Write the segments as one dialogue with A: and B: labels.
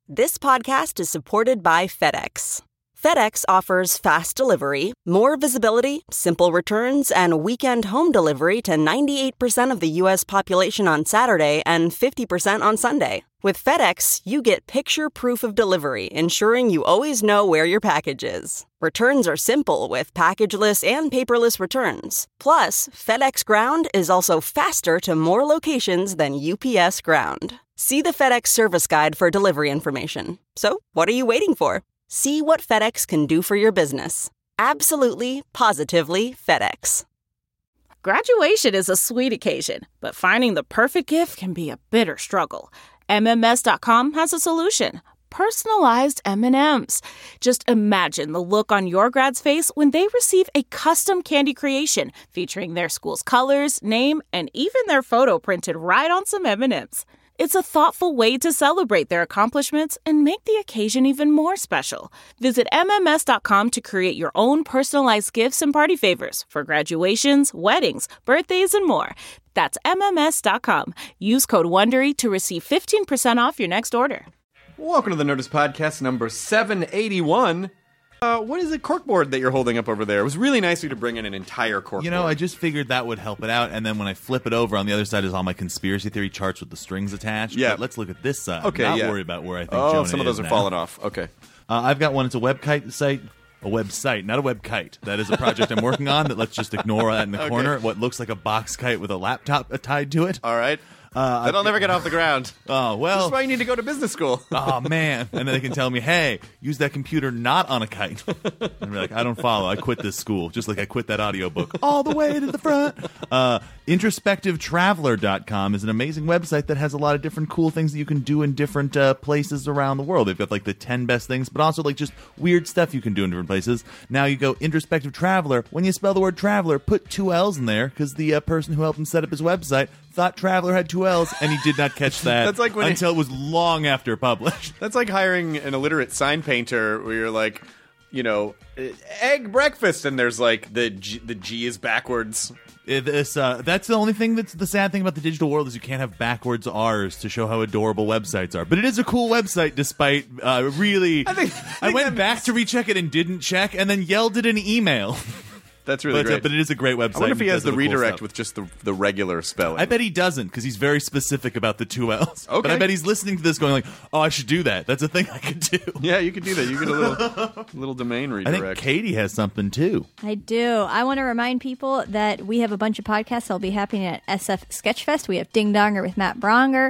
A: This podcast is supported by FedEx. FedEx offers fast delivery, more visibility, simple returns, and weekend home delivery to 98% of the U.S. population on Saturday and 50% on Sunday. With FedEx, you get picture proof of delivery, ensuring you always know where your package is. Returns are simple with packageless and paperless returns. Plus, FedEx Ground is also faster to more locations than UPS Ground. See the FedEx service guide for delivery information. So, what are you waiting for? See what FedEx can do for your business. Absolutely, positively FedEx.
B: Graduation is a sweet occasion, but finding the perfect gift can be a bitter struggle. MMS.com has a solution. Personalized M&Ms. Just imagine the look on your grad's face when they receive a custom candy creation featuring their school's colors, name, and even their photo printed right on some M&Ms. It's a thoughtful way to celebrate their accomplishments and make the occasion even more special. Visit MMS.com to create your own personalized gifts and party favors for graduations, weddings, birthdays, and more. That's MMS.com. Use code WONDERY to receive 15% off your next order.
C: Welcome to the Nerdist Podcast number 781. What is a corkboard that you're holding up over there? It was really nice of you to bring in an entire corkboard.
D: You know, I just figured that would help it out, and then when I flip it over, on the other side is all my conspiracy theory charts with the strings attached.
C: Yeah.
D: But let's look at this side.
C: Okay,
D: Not
C: yeah.
D: worry about where I think
C: Oh,
D: Jonah
C: some of those
D: is
C: are
D: now.
C: falling off. Okay.
D: I've got one. It's a webkite site. A website, not a webkite. That is a project I'm working on that let's just ignore that in the corner. What looks like a box kite with a laptop tied to it.
C: All right. That'll never get off the ground.
D: Oh, well.
C: That's why you need to go to business school.
D: Oh, man. And then they can tell me, hey, use that computer not on a kite. And be like, I don't follow. I quit this school, just like I quit that audiobook all the way to the front. Introspectivetraveler.com is an amazing website that has a lot of different cool things that you can do in different places around the world. They've got like the 10 best things, but also like just weird stuff you can do in different places. Now you go Introspective Traveler. When you spell the word traveler, put 2 L's in there because the person who helped him set up his website thought Traveler had 2 L's, and he did not catch that
C: That's like when
D: until it was long after published.
C: That's like hiring an illiterate sign painter where you're like, you know, egg breakfast, and there's like the G is backwards.
D: That's the only thing that's the sad thing about the digital world is you can't have backwards R's to show how adorable websites are. But it is a cool website despite really... I went back to recheck it and didn't check and then yelled it in email.
C: That's really great.
D: But it is a great website.
C: I wonder if he has the
D: cool
C: redirect
D: stuff.
C: with just the regular spelling.
D: I bet he doesn't because he's very specific about the 2 L's.
C: Okay.
D: But I bet he's listening to this going like, oh, I should do that. That's a thing I could do.
C: Yeah, you could do that. You get a little domain
D: I
C: redirect.
D: think Katie has something too.
E: I do. I want to remind people that we have a bunch of podcasts that'll be happening at SF Sketchfest. We have Ding Donger with Matt Bronger.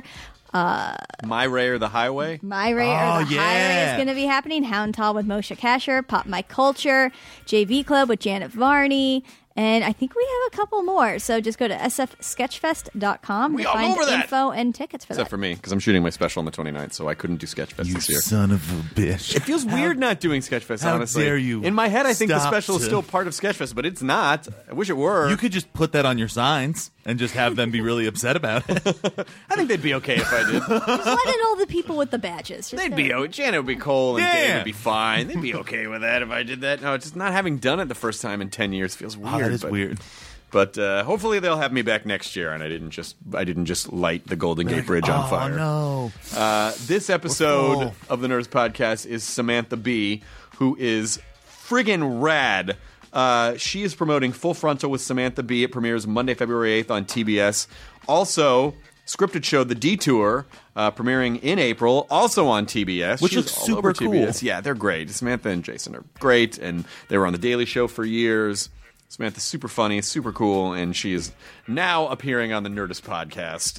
C: My Ray or the Highway?
E: My Ray
D: Oh,
E: or the
D: yeah.
E: Highway is going to be happening. Hound Tall with Moshe Kasher. Pop My Culture. JV Club with Janet Varney. And I think we have a couple more. So just go to sfsketchfest.com
C: We
E: to
C: all
E: find
C: over that.
E: info and tickets for
C: Except
E: that.
C: for me, because I'm shooting my special on the 29th, so I couldn't do Sketchfest
D: You
C: this year.
D: son of a bitch.
C: It feels weird not doing Sketchfest,
D: How
C: honestly.
D: dare you
C: In my head, I think the
D: stop
C: special is
D: to-
C: still part of Sketchfest, but it's not. I wish it were.
D: You could just put that on your signs and just have them be really upset about it.
C: I think they'd be okay if I did.
E: Just let in all the people with the badges. Just
C: They'd be okay. Janet would be cool, and
D: Yeah.
C: Dave would be fine. They'd be okay with that if I did that. No, it's just not having done it the first time in 10 years feels weird.
D: Oh, that is
C: but,
D: weird.
C: But hopefully they'll have me back next year, and I didn't just light the Golden Gate Bridge on fire.
D: Oh, no.
C: This episode of the Nerds Podcast is Samantha Bee, who is friggin' rad. She is promoting Full Frontal with Samantha Bee. It premieres Monday, February 8th on TBS. Also, scripted show The Detour, premiering in April, also on TBS.
D: Which
C: She's
D: looks
C: all
D: super
C: over
D: cool.
C: TBS. Yeah, they're great. Samantha and Jason are great, and they were on The Daily Show for years. Samantha's super funny, super cool, and she is now appearing on the Nerdist Podcast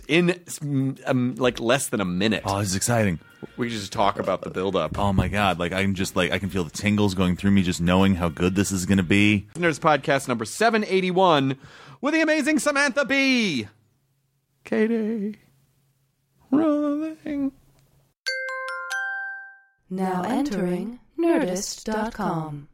C: in like less than a minute.
D: Oh, this is exciting.
C: We can just talk about the build-up.
D: Oh, my God. Like, I'm just, like, I can feel the tingles going through me just knowing how good this is going to be.
C: The Nerdist Podcast number 781 with the amazing Samantha Bee. Katie. Rolling.
F: Now entering Nerdist.com.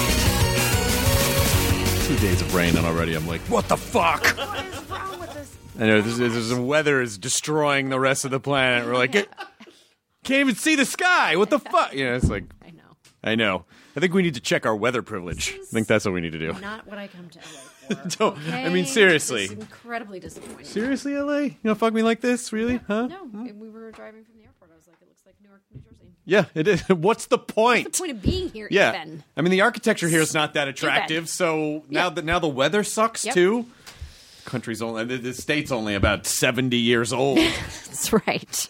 C: Days of rain, and already I'm like, what the fuck?
F: What is wrong with this?
C: I know the weather is destroying the rest of the planet. We're like, can't even see the sky. What the fuck? You know, it's like, I know. I think we need to check our weather privilege. I think that's what we need to do.
G: Not what I come to LA for.
C: Don't.
G: Okay?
C: I mean, seriously.
G: It's incredibly disappointing.
C: Seriously, LA? You gonna fuck me like this? Really? Huh?
G: No, we were driving from the airport. I was like, it looks like Newark, New Jersey.
C: Yeah, it is. What's the point?
G: What's the point of being here?
C: Yeah.
G: Even?
C: I mean, the architecture here is not that attractive. So now the weather sucks too. Country's only the state's only about 70 years old.
G: That's right.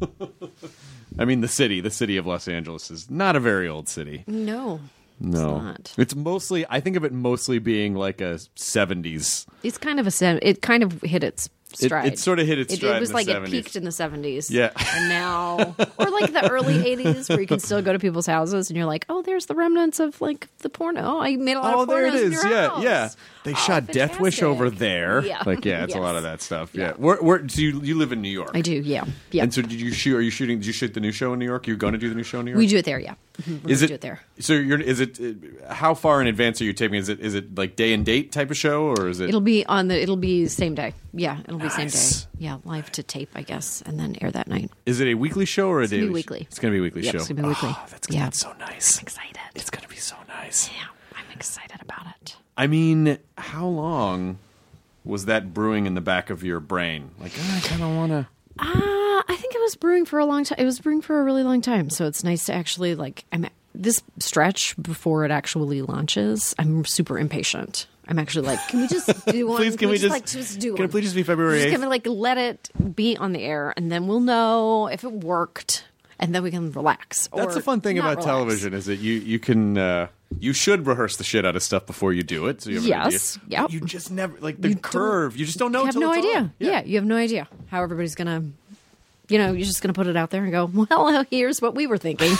C: I mean, the city of Los Angeles is not a very old city.
G: No.
C: No,
G: It's not.
C: It's mostly. I think of it mostly being like a 70s.
G: It's kind of it kind of hit its stride.
C: It sort of hit its stride.
G: It was
C: in
G: like
C: the
G: it
C: 70s.
G: peaked in the 70s.
C: Yeah.
G: And now, or like the early 80s where you can still go to people's houses and you're like, oh, there's the remnants of like the porno. I made a lot of pornos
C: there it
G: in
C: is.
G: your
C: Yeah,
G: house.
C: yeah. They shot Death Wish
G: fantastic.
C: over there.
G: Yeah.
C: Like, yeah, it's a
G: Yes.
C: lot of that stuff.
G: Yeah.
C: Yeah. Where so you live in New York?
G: I do, yeah. Yeah.
C: And so did you shoot? Are you shooting? Did you shoot the new show in New York? Are you going to do the new show in New York?
G: We do it there, yeah. Mhm. We're
C: Is
G: gonna
C: it
G: do it there?
C: So is it? How far in advance are you taping? Is it like day and date type of show, or is it?
G: It'll be same day. Yeah, it'll be same
C: Nice.
G: day. Yeah, live to tape, I guess, and then air that night.
C: Is it a weekly show or a daily?
G: gonna be weekly.
C: It's going to be a weekly
G: Yep,
C: show.
G: it's gonna be weekly.
C: Oh, that's
G: Yeah.
C: that's so nice.
G: I'm excited.
C: It's going to be so nice.
G: Yeah, I'm excited about it.
C: I mean, how long was that brewing in the back of your brain? Like, I kind of want to.
G: I think it was brewing for a long time. It was brewing for a really long time. So it's nice to actually this stretch before it actually launches. I'm super impatient. I'm actually like, can we just do one?
C: Please, can we just
G: do
C: Can
G: one?
C: it please just be February 8th?
G: Just gonna let it be on the air, and then we'll know if it worked, and then we can relax.
C: That's
G: or
C: the fun thing
G: not
C: about
G: relax.
C: television is that you can you should rehearse the shit out of stuff before you do it. So you have an
G: Yes,
C: idea.
G: yep.
C: You just never like the
G: You
C: curve. You just don't know.
G: You have
C: until
G: no
C: it's
G: idea.
C: on.
G: Yeah, you have no idea how everybody's gonna. You're just gonna put it out there and go, well, here's what we were thinking.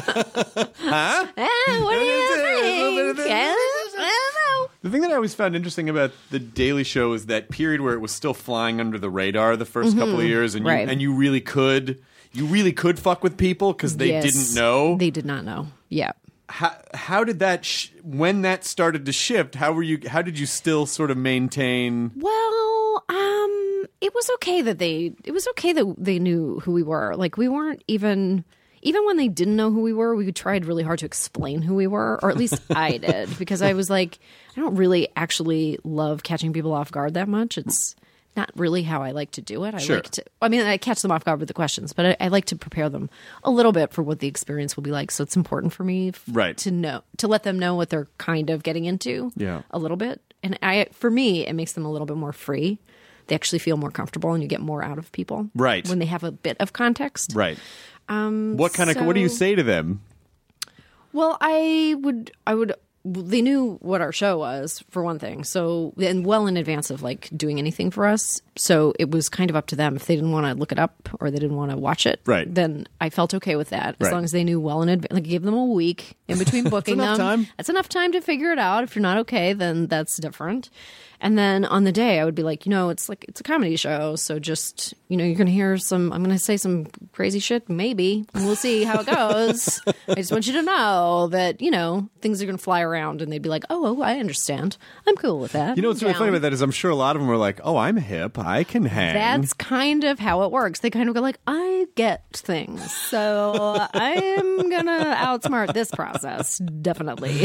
C: Huh?
G: What do you think? I don't know.
C: The thing that I always found interesting about the Daily Show is that period where it was still flying under the radar the first couple of years, and
G: Right.
C: you really could fuck with people because they
G: Yes.
C: didn't know.
G: They did not know. Yeah.
C: How did that when that started to shift? How did you still sort of maintain?
G: Well, it was okay that they knew who we were. Like we weren't even when they didn't know who we were, we tried really hard to explain who we were, or at least I did, because I was like, I don't really actually love catching people off guard that much. It's not really how I like to do it. I catch them off guard with the questions, but I like to prepare them a little bit for what the experience will be like. So it's important for me to let them know what they're kind of getting into a little bit. And for me, it makes them a little bit more free. They actually feel more comfortable and you get more out of people when they have a bit of context.
C: Right. What do you say to them?
G: Well, I would they knew what our show was, for one thing. So, and well in advance of like doing anything for us. So it was kind of up to them. If they didn't want to look it up or they didn't want to watch it, then I felt okay with that. As long as they knew well in advance. Like, give them a week in between booking
C: That's
G: them.
C: enough time.
G: That's enough time to figure it out. If you're not okay, then that's different. And then on the day, I would be like, it's a comedy show. So just, you're going to hear I'm going to say some crazy shit, maybe. And we'll see how it goes. I just want you to know that, things are going to fly around. And they'd be like, oh, I understand. I'm cool with that.
C: What's really funny about that is I'm sure a lot of them are like, oh, I'm hip. I can hang.
G: That's kind of how it works. They kind of go like, I get things. So I am going to outsmart this process. Definitely.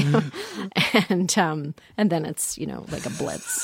G: And then it's, like a blitz.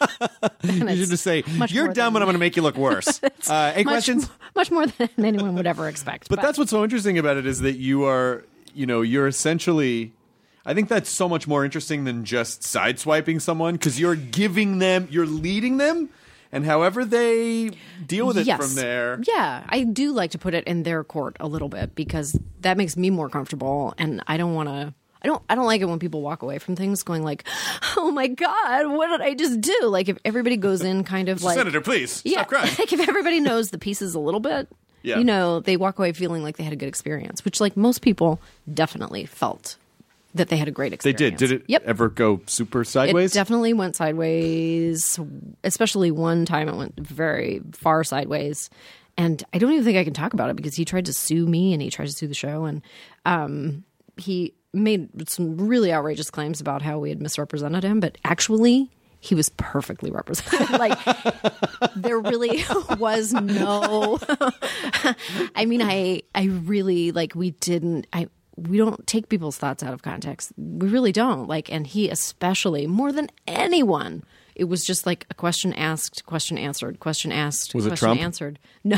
C: You should just say, you're
G: more
C: dumb and I'm going to make you look worse. Any questions?
G: Much more than anyone would ever expect.
C: But that's what's so interesting about it is that you are, you're essentially, I think that's so much more interesting than just sideswiping someone because you're leading them, and however they deal with it from there.
G: Yeah, I do like to put it in their court a little bit because that makes me more comfortable, and I don't want to. I don't like it when people walk away from things going like, oh my God, what did I just do? Like if everybody goes in kind of like,
C: Senator, please stop crying.
G: Like if everybody knows the pieces a little bit, they walk away feeling like they had a good experience, which like most people definitely felt that they had a great experience.
C: They did. Did it ever go super sideways?
G: It definitely went sideways, especially one time it went very far sideways. And I don't even think I can talk about it because he tried to sue me and he tried to sue the show. And he made some really outrageous claims about how we had misrepresented him. But actually, he was perfectly represented. Like, there really was no. I mean, I really like. We don't take people's thoughts out of context. We really don't. Like, and he especially, more than anyone. It was just like a question asked, question answered, question asked,
C: Was it
G: question
C: Trump?
G: answered. No.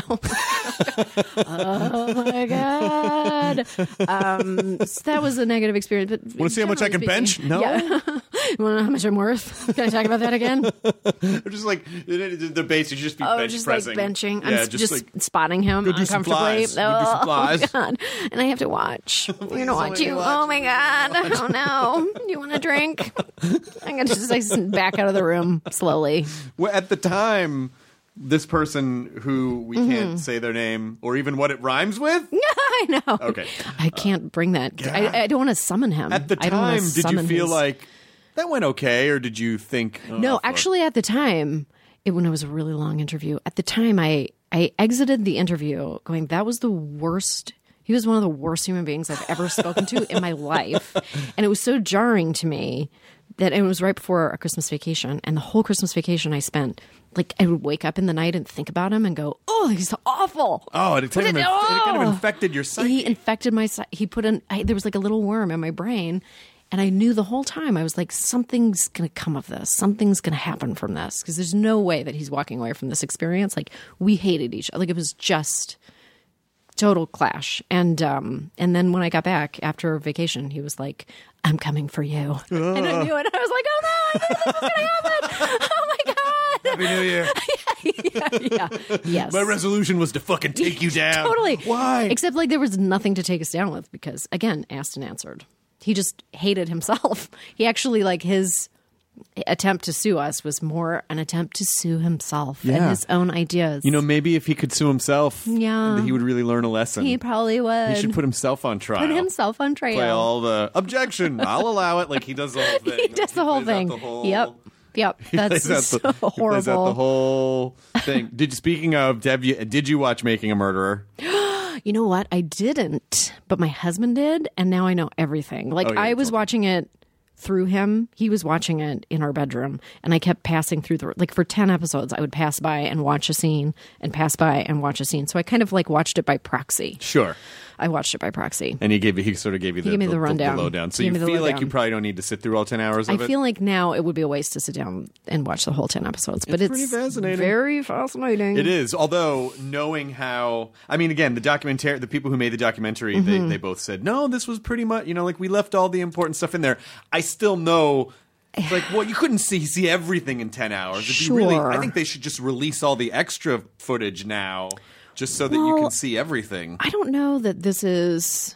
G: Oh my God. So that was a negative experience. But
C: Want to see how much I can bench? No.
G: Yeah. You want to know how much I'm worth? Can I talk about that again?
C: Or just like the base, you just be bench
G: just
C: pressing.
G: like benching.
C: Yeah,
G: I'm just
C: like,
G: spotting him
C: go do some
G: uncomfortably.
C: flies. Go do some flies.
G: Oh God! And I have to watch. You're gonna watch you. Oh my God! Oh no! You want a drink? I'm gonna just like back out of the room slowly.
C: Well, at the time, this person who we can't say their name or even what it rhymes with.
G: I know.
C: Okay.
G: I can't bring that. I don't want to summon him.
C: At the
G: I don't wanna
C: time, did you
G: summon
C: feel
G: his-
C: like that went okay, or did you think? Oh,
G: No,
C: fuck.
G: actually, at the time, when it was a really long interview, at the time, I exited the interview going, that was the worst. He was one of the worst human beings I've ever spoken to in my life. And it was so jarring to me that it was right before a Christmas vacation. And the whole Christmas vacation I spent, like, I would wake up in the night and think about him and go, oh, he's awful.
C: Oh, it kind of infected your psyche.
G: He infected my psyche. He put in, there was like a little worm in my brain. And I knew the whole time, I was like, something's going to come of this. Something's going to happen from this. Because there's no way that he's walking away from this experience. Like, we hated each other. Like, it was just total clash. And then when I got back after vacation, he was like, I'm coming for you. And I knew it. I was like, oh no, I knew this was going to happen. Oh my God.
C: Happy New Year.
G: Yeah. Yes.
C: My resolution was to fucking take you down.
G: Totally.
C: Why?
G: Except like there was nothing to take us down with because, again, asked and answered. He just hated himself. He actually, like, his attempt to sue us was more an attempt to sue himself and his own ideas.
C: You know, maybe if he could sue himself,
G: Yeah.
C: he would really learn a lesson.
G: He probably would.
C: He should put himself on trial.
G: Put himself on trial.
C: Play all the objection. I'll allow it. Like he does the whole thing.
G: He does the whole
C: plays out
G: thing.
C: the whole-
G: Yep. That's
C: He plays
G: so
C: out the- He plays out the
G: horrible.
C: whole thing. Speaking of, did you watch Making a Murderer?
G: You know what? I didn't, but my husband did, and now I know everything. Like,
C: Oh, yeah,
G: I
C: you
G: was
C: told me.
G: watching it through him. He was watching it in our bedroom, and I kept passing through like for 10 episodes, I would pass by and watch a scene and pass by and watch a scene. So I kind of like watched it by proxy.
C: Sure.
G: I watched it by proxy.
C: And he sort of gave you the,
G: gave me the rundown.
C: the lowdown. So
G: He
C: you
G: gave me the
C: feel like
G: lowdown.
C: you probably don't need to sit through all 10 hours
G: I
C: of it?
G: feel like now it would be a waste to sit down and watch the whole 10 episodes, but
C: It's
G: it's
C: pretty fascinating.
G: very fascinating.
C: It is. Although knowing how, I mean, again, the people who made the documentary,
G: Mm-hmm.
C: they both said, no, this was pretty much, like we left all the important stuff in there. I still know, like, well, you couldn't see everything in 10 hours. It'd be really,
G: Sure.
C: I think they should just release all the extra footage now, just so that you
G: Well,
C: can see everything.
G: I don't know that this is.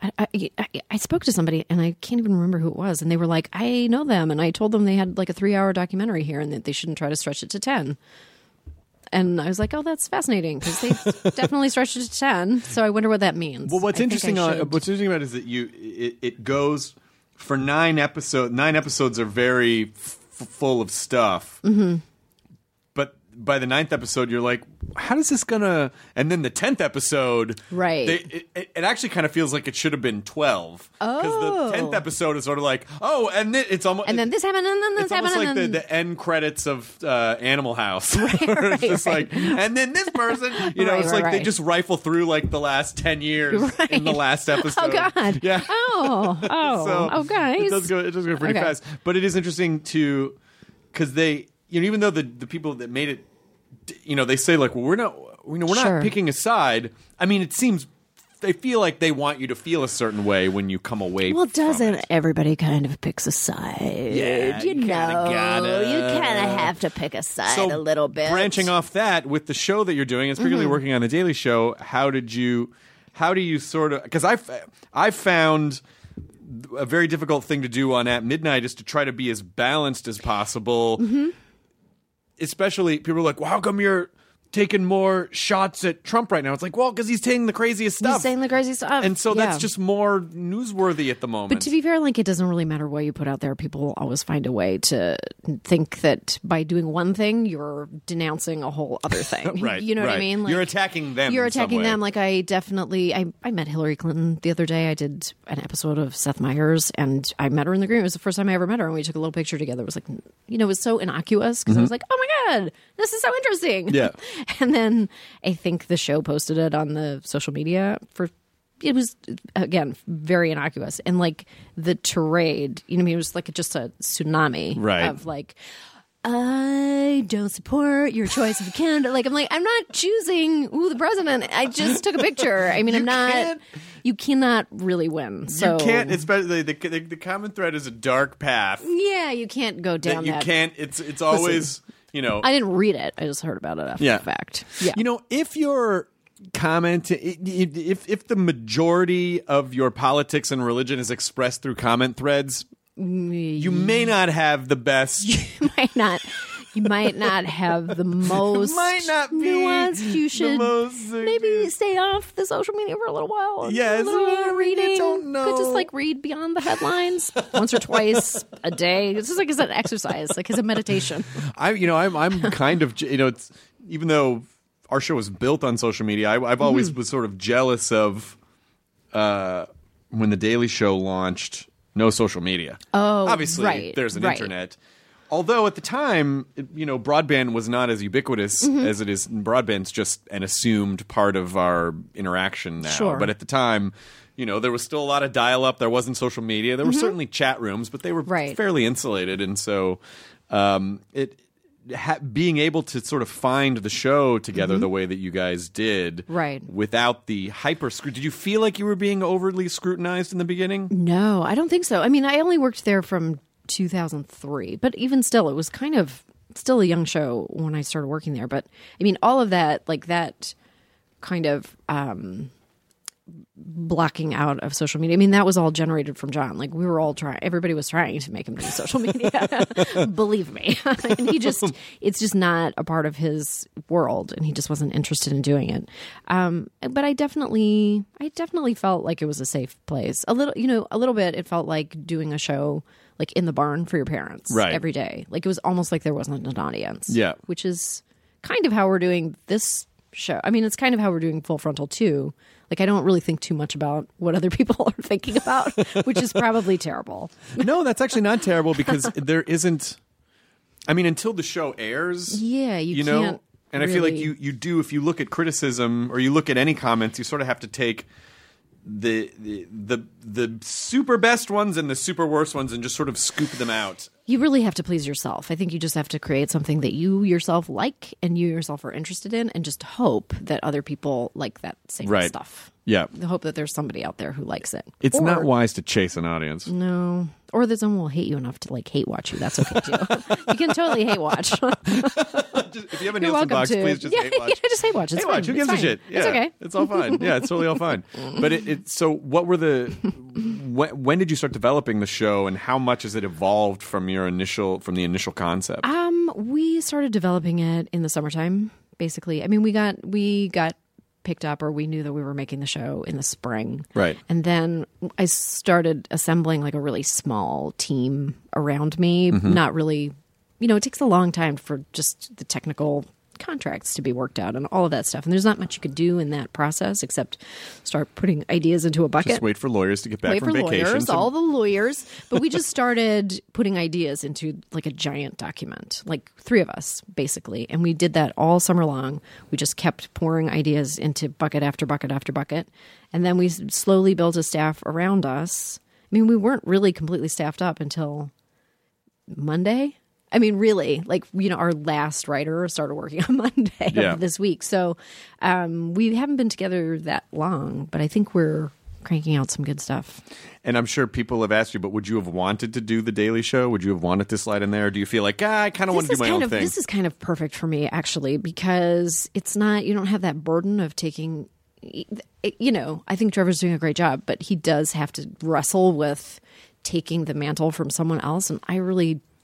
G: I spoke to somebody and I can't even remember who it was, and they were like, "I know them," and I told them they had like a 3-hour documentary here and that they shouldn't try to stretch it to 10. And I was like, "Oh, that's fascinating because they definitely stretched it to 10." So I wonder what that means.
C: Well, what's
G: I think
C: interesting
G: I should.
C: what's interesting about it is that it goes for 9 episodes. 9 episodes are very full of stuff. Mm-hmm. But by the 9th episode, you're like, how is this gonna? And then the 10th episode,
G: Right.
C: It actually kind of feels like it should have been 12. Because the 10th episode is sort of like, oh, and then it's almost.
G: And then this happened, and then this
C: It's almost
G: happened,
C: like
G: and then
C: the end credits of Animal House. It's just
G: right.
C: like, and then this person,
G: Right,
C: it's like they
G: right.
C: just rifle through like the last 10 years
G: Right.
C: in the last episode.
G: Oh God!
C: Yeah.
G: Oh, guys!
C: It does go pretty
G: Okay.
C: fast. But it is interesting because they, even though the people that made it, they say like, well, we're not
G: Sure.
C: picking a side. I mean, it seems they feel like they want you to feel a certain way when you come away.
G: Well,
C: from
G: doesn't
C: it.
G: everybody kind of picks a side?
C: Yeah, you kinda gotta.
G: You kind of have to pick a side
C: So
G: a little bit.
C: branching off that with the show that you're doing, and particularly working on the Daily Show, how do you sort of? Because I found a very difficult thing to do on At Midnight is to try to be as balanced as possible. Especially people are like, well, how come you're taking more shots at Trump right now. It's like, well, because he's saying the craziest stuff.
G: He's saying the crazy stuff.
C: And so that's just more newsworthy at the moment.
G: But to be fair, like, it doesn't really matter what you put out there. People will always find a way to think that by doing one thing, you're denouncing a whole other thing.
C: Right.
G: You know what I mean? Like,
C: you're attacking them.
G: You're
C: in some
G: attacking
C: way.
G: them. Like, I met Hillary Clinton the other day. I did an episode of Seth Meyers, and I met her in the green. It was the first time I ever met her, and we took a little picture together. It was like, it was so innocuous because I was like, oh my God, this is so interesting.
C: Yeah.
G: And then I think the show posted it on the social media it was, again, very innocuous. And like the tirade, it was like just a tsunami of like, I don't support your choice of a candidate. Like, I'm not choosing the president. I just took a picture. I mean, you cannot really win. So
C: you can't, especially the common thread is a dark path.
G: Yeah, you can't go down that.
C: You can't, it's always,
G: I didn't read it. I just heard about it after the fact. Yeah.
C: If you're if the majority of your politics and religion is expressed through comment threads, you may not have the best.
G: You might not have the most
C: might not be
G: nuanced. You should
C: most,
G: maybe stay off the social media for a little while.
C: Yes,
G: a little bit of reading.
C: I don't know.
G: Could just like read beyond the headlines once or twice a day. It's just like it's an exercise, like it's a meditation.
C: I'm kind of it's even though our show was built on social media, I've always was sort of jealous of when the Daily Show launched. No social media.
G: Oh,
C: obviously, there's an internet. Although at the time, broadband was not as ubiquitous as it is. Broadband's just an assumed part of our interaction now.
G: Sure.
C: But at the time, there was still a lot of dial-up. There wasn't social media. There were certainly chat rooms, but they were fairly insulated. And so being able to sort of find the show together the way that you guys did, without the hyper scrutiny. Did you feel like you were being overly scrutinized in the beginning?
G: No, I don't think so. I mean, I only worked there from 2003, but even still, it was kind of still a young show when I started working there. But I mean, all of that, like that kind of blocking out of social media. I mean, that was all generated from John. Like we were all everybody was trying to make him do social media. Believe me. And it's just not a part of his world, and he just wasn't interested in doing it. But I definitely felt like it was a safe place. A little bit. It felt like doing a show like in the barn for your parents every day. Like it was almost like there wasn't an audience. Yeah. Which is kind of how we're doing this show. I mean, it's kind of how we're doing Full Frontal too. Like, I don't really think too much about what other people are thinking about, which is probably terrible.
C: No, that's actually not terrible because there isn't. I mean, until the show airs.
G: Yeah, you can't.
C: And I feel like you do, if you look at criticism or you look at any comments, you sort of have to take the super best ones and the super worst ones and just sort of scoop them out.
G: You really have to please yourself. I think you just have to create something that you yourself like and you yourself are interested in, and just hope that other people like that same stuff.
C: Yeah.
G: Hope that there's somebody out there who likes it.
C: It's not wise to chase an audience.
G: No. Or that someone will hate you enough to like hate watch you. That's okay too. You can totally hate watch.
C: If you have a Nielsen box, please just hate watch.
G: Just hate watch. It's
C: hate
G: fine.
C: watch. Who gives a shit? Yeah,
G: it's okay.
C: It's all fine. Yeah, it's totally all fine. But so what were when did you start developing the show, and how much has it evolved from the initial concept?
G: We started developing it in the summertime, basically. I mean, we got picked up, or we knew that we were making the show in the spring.
C: Right.
G: And then I started assembling like a really small team around me. Not really, it takes a long time for just the technical contracts to be worked out and all of that stuff. And there's not much you could do in that process except start putting ideas into a bucket.
C: Just wait for lawyers to get back from vacation.
G: All the lawyers. But we just started putting ideas into like a giant document, like 3 of us, basically. And we did that all summer long. We just kept pouring ideas into bucket after bucket after bucket. And then we slowly built a staff around us. I mean, we weren't really completely staffed up until Monday. I mean, really, like, our last writer started working on Monday of this week. So we haven't been together that long, but I think we're cranking out some good stuff.
C: And I'm sure people have asked you, but would you have wanted to do The Daily Show? Would you have wanted to slide in there? Or do you feel like, I kind of want to do my own thing?
G: This is kind of perfect for me, actually, because it's not, you don't have that burden of taking, I think Trevor's doing a great job, but he does have to wrestle with taking the mantle from someone else. And I really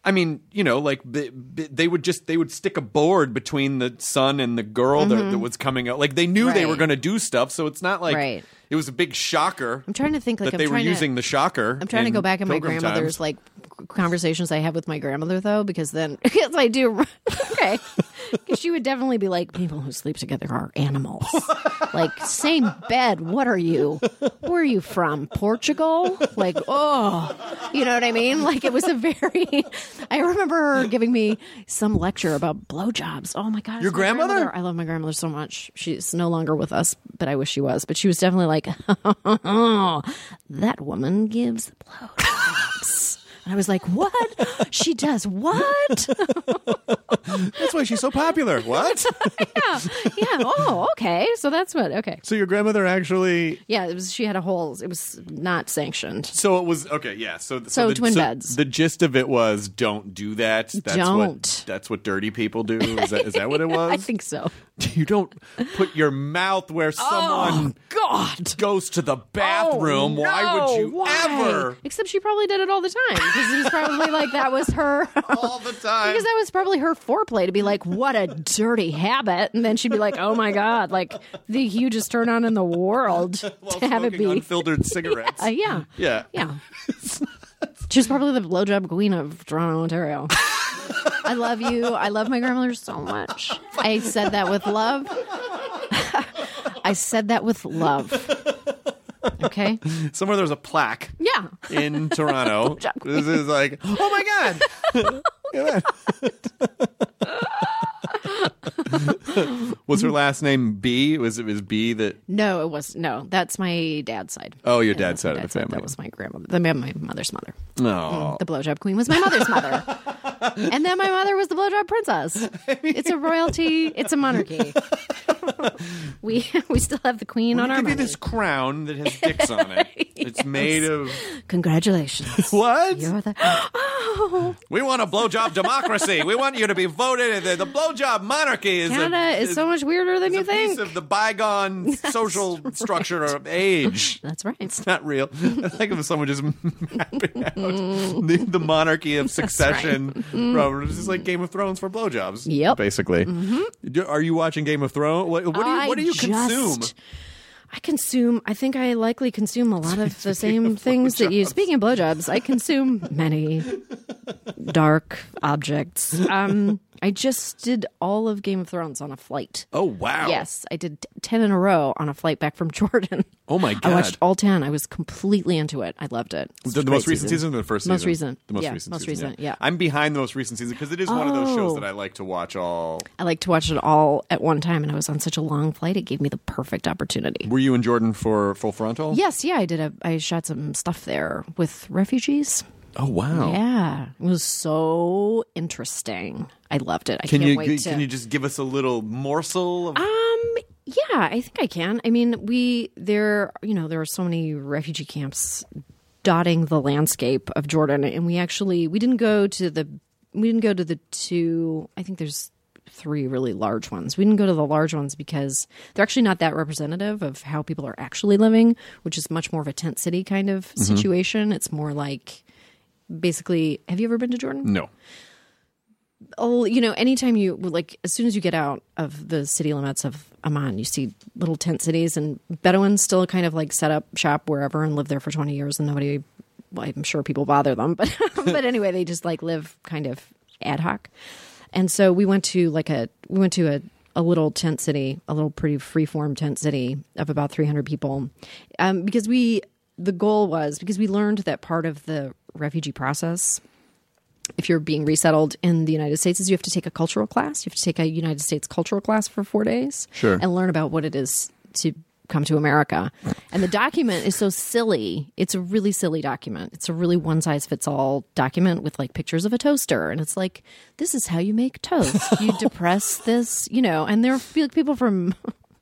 C: I mean, like they would stick a board between the son and the girl that was coming out. Like they knew they were going to do stuff, so it's not like it was a big shocker.
G: I'm trying to think
C: that they were using the shocker.
G: I'm trying to go back in my grandmother's like conversations I have with my grandmother though, because then because I do okay. Because she would definitely be like, people who sleep together are animals. Like, same bed. What are you? Where are you from? Portugal? Like, oh, you know what I mean? Like, it was a very. I remember her giving me some lecture about blowjobs. Oh my God.
C: Your grandmother?
G: I love my grandmother so much. She's no longer with us, but I wish she was. But she was definitely like, that woman gives blowjobs. And I was like, what? She does what?
C: That's why she's so popular. What?
G: Yeah. Oh, okay. So that's what. Okay.
C: So your grandmother actually.
G: Yeah, it was. She had a whole. It was not sanctioned.
C: So it was okay. Yeah. So
G: twin beds.
C: The gist of it was, don't do that. That's what dirty people do. Is that what it was?
G: I think so.
C: You don't put your mouth where someone goes to the bathroom.
G: Oh,
C: Why would you ever?
G: Except she probably did it all the time because it was probably like that was her
C: all the time.
G: Because that was probably her foreplay to be like, what a dirty habit, and then she'd be like, oh my God, like the hugest turn on in the world to have it be
C: unfiltered cigarettes.
G: Yeah. She was probably the blowjob queen of Toronto, Ontario. I love you. I love my grandmother so much. I said that with love. Okay.
C: Somewhere there's a plaque.
G: Yeah.
C: In Toronto. This is like, oh my God. Was her last name B? Was B that?
G: No, it was no. That's my dad's side.
C: Oh, your dad's side of the family.
G: That was my grandmother. My mother's mother.
C: No,
G: the blowjob queen was my mother's mother, and then my mother was the blowjob princess. It's a royalty. It's a monarchy. We still have the queen on our money.
C: Give you this crown that has dicks on it. It's made of.
G: Congratulations.
C: What?
G: You're the. Oh.
C: We want a blowjob democracy. We want you to be voted. The blowjob monarchy is
G: Canada is so much weirder than you think.
C: Piece of the bygone social structure of age.
G: That's right.
C: It's not real. I think of someone just mapping out the monarchy of succession. Right. It's just like Game of Thrones for blowjobs.
G: Yep.
C: Basically. Mm-hmm. Are you watching Game of Thrones? What do you consume?
G: I think I likely consume a lot of the same things that you. Speaking of blowjobs, I consume many dark objects. I just did all of Game of Thrones on a flight.
C: Oh, wow.
G: Yes, I did 10 in a row on a flight back from Jordan.
C: Oh, my God.
G: I watched all 10. I was completely into it. I loved it.
C: The most recent season or the first season?
G: Most recent.
C: The most recent.
G: Yeah.
C: I'm behind the most recent season because it is one of those shows that I like to watch all.
G: I like to watch it all at one time, and I was on such a long flight, it gave me the perfect opportunity.
C: Were you in Jordan for Full Frontal?
G: Yes, yeah, I did. I shot some stuff there with refugees.
C: Oh, wow.
G: Yeah. It was so interesting. I loved it. I can't wait to...
C: Can you just give us a little morsel of...
G: Yeah, I think I can. I mean, there are so many refugee camps dotting the landscape of Jordan, and we didn't go to the two, I think there's 3 really large ones. We didn't go to the large ones because they're actually not that representative of how people are actually living, which is much more of a tent city kind of situation. It's more like... Basically, have you ever been to Jordan?
C: No.
G: Oh, anytime as soon as you get out of the city limits of Amman, you see little tent cities, and Bedouins still kind of like set up shop wherever and live there for 20 years, and nobody, well, I'm sure people bother them, but but anyway, they just like live kind of ad hoc. And so we went to a little tent city, a little pretty freeform tent city of about 300 people, because we learned that part of the refugee process, if you're being resettled in the United States, is you have to take a cultural class. You have to take a United States cultural class for 4 days.
C: Sure.
G: And learn about what it is to come to America. And the document is so silly. It's a really silly document. It's a really one-size-fits-all document with like pictures of a toaster. And it's like, this is how you make toast. You depress this, and there are people from...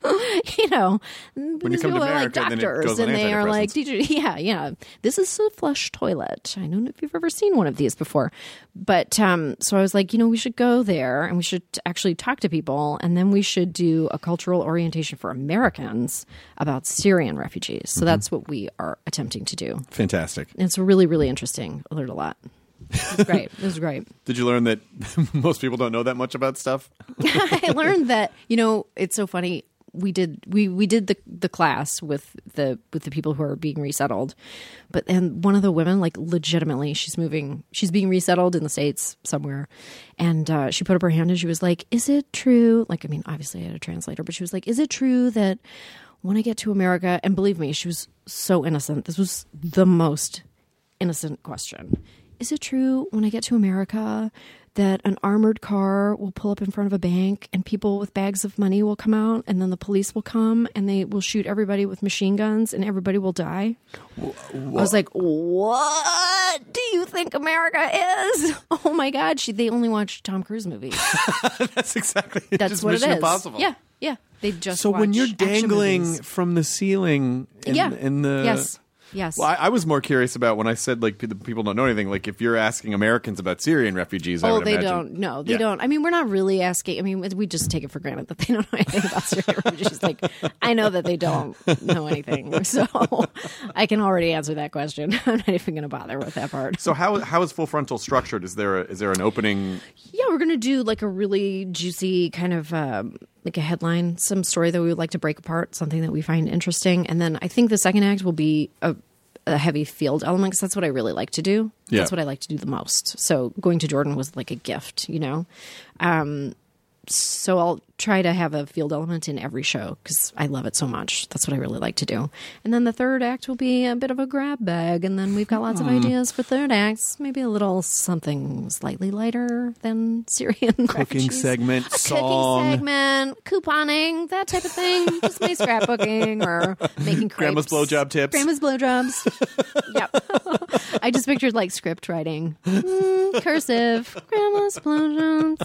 C: when you come to America,
G: like doctors, and they are like, yeah, this is a flush toilet. I don't know if you've ever seen one of these before, but so I was like, we should go there and we should actually talk to people, and then we should do a cultural orientation for Americans about Syrian refugees. So that's what we are attempting to do.
C: Fantastic.
G: And it's really, really interesting. I learned a lot. It was great. It was great.
C: Did you learn that most people don't know that much about stuff?
G: I learned that, it's so funny. We did the class with the people who are being resettled, and one of the women, like, legitimately, she's being resettled in the States somewhere, and she put up her hand and she was like, "Is it true?" Like, I mean, obviously I had a translator, but she was like, "Is it true that when I get to America," and believe me, she was so innocent. This was the most innocent question. "Is it true when I get to America that an armored car will pull up in front of a bank and people with bags of money will come out and then the police will come and they will shoot everybody with machine guns and everybody will die?" I was like, "What do you think America is?" Oh my God. They only watch Tom Cruise movies.
C: That's exactly
G: That's
C: just
G: what
C: Mission
G: it is.
C: Impossible.
G: Yeah. They just
C: So when
G: watch
C: you're
G: action
C: dangling
G: movies.
C: from the ceiling in the
G: Yes.
C: Well, I was more curious about when I said, like, people don't know anything. Like, if you're asking Americans about Syrian refugees, I would
G: they
C: imagine.
G: don't. No, they don't. I mean, we're not really asking. I mean, we just take it for granted that they don't know anything about Syrian refugees. Like, I know that they don't know anything, so I can already answer that question. I'm not even going to bother with that part.
C: So how is Full Frontal structured? Is there an opening?
G: Yeah, we're going to do like a really juicy kind of like a headline, some story that we would like to break apart, something that we find interesting, and then I think the second act will be a heavy field element, because that's what I really like to do.
C: Yeah.
G: That's what I like to do the most. So going to Jordan was like a gift, So I'll try to have a field element in every show because I love it so much. That's what I really like to do. And then the third act will be a bit of a grab bag. And then we've got lots of ideas for third acts. Maybe a little something slightly lighter than Syrian
C: Cooking
G: refugees.
C: segment,
G: A
C: song.
G: cooking segment, couponing, that type of thing. Just my scrapbooking or making crepes.
C: Grandma's blowjob tips.
G: Grandma's blowjobs. Yep. I just pictured like script writing. Cursive. Grandma's blowjobs.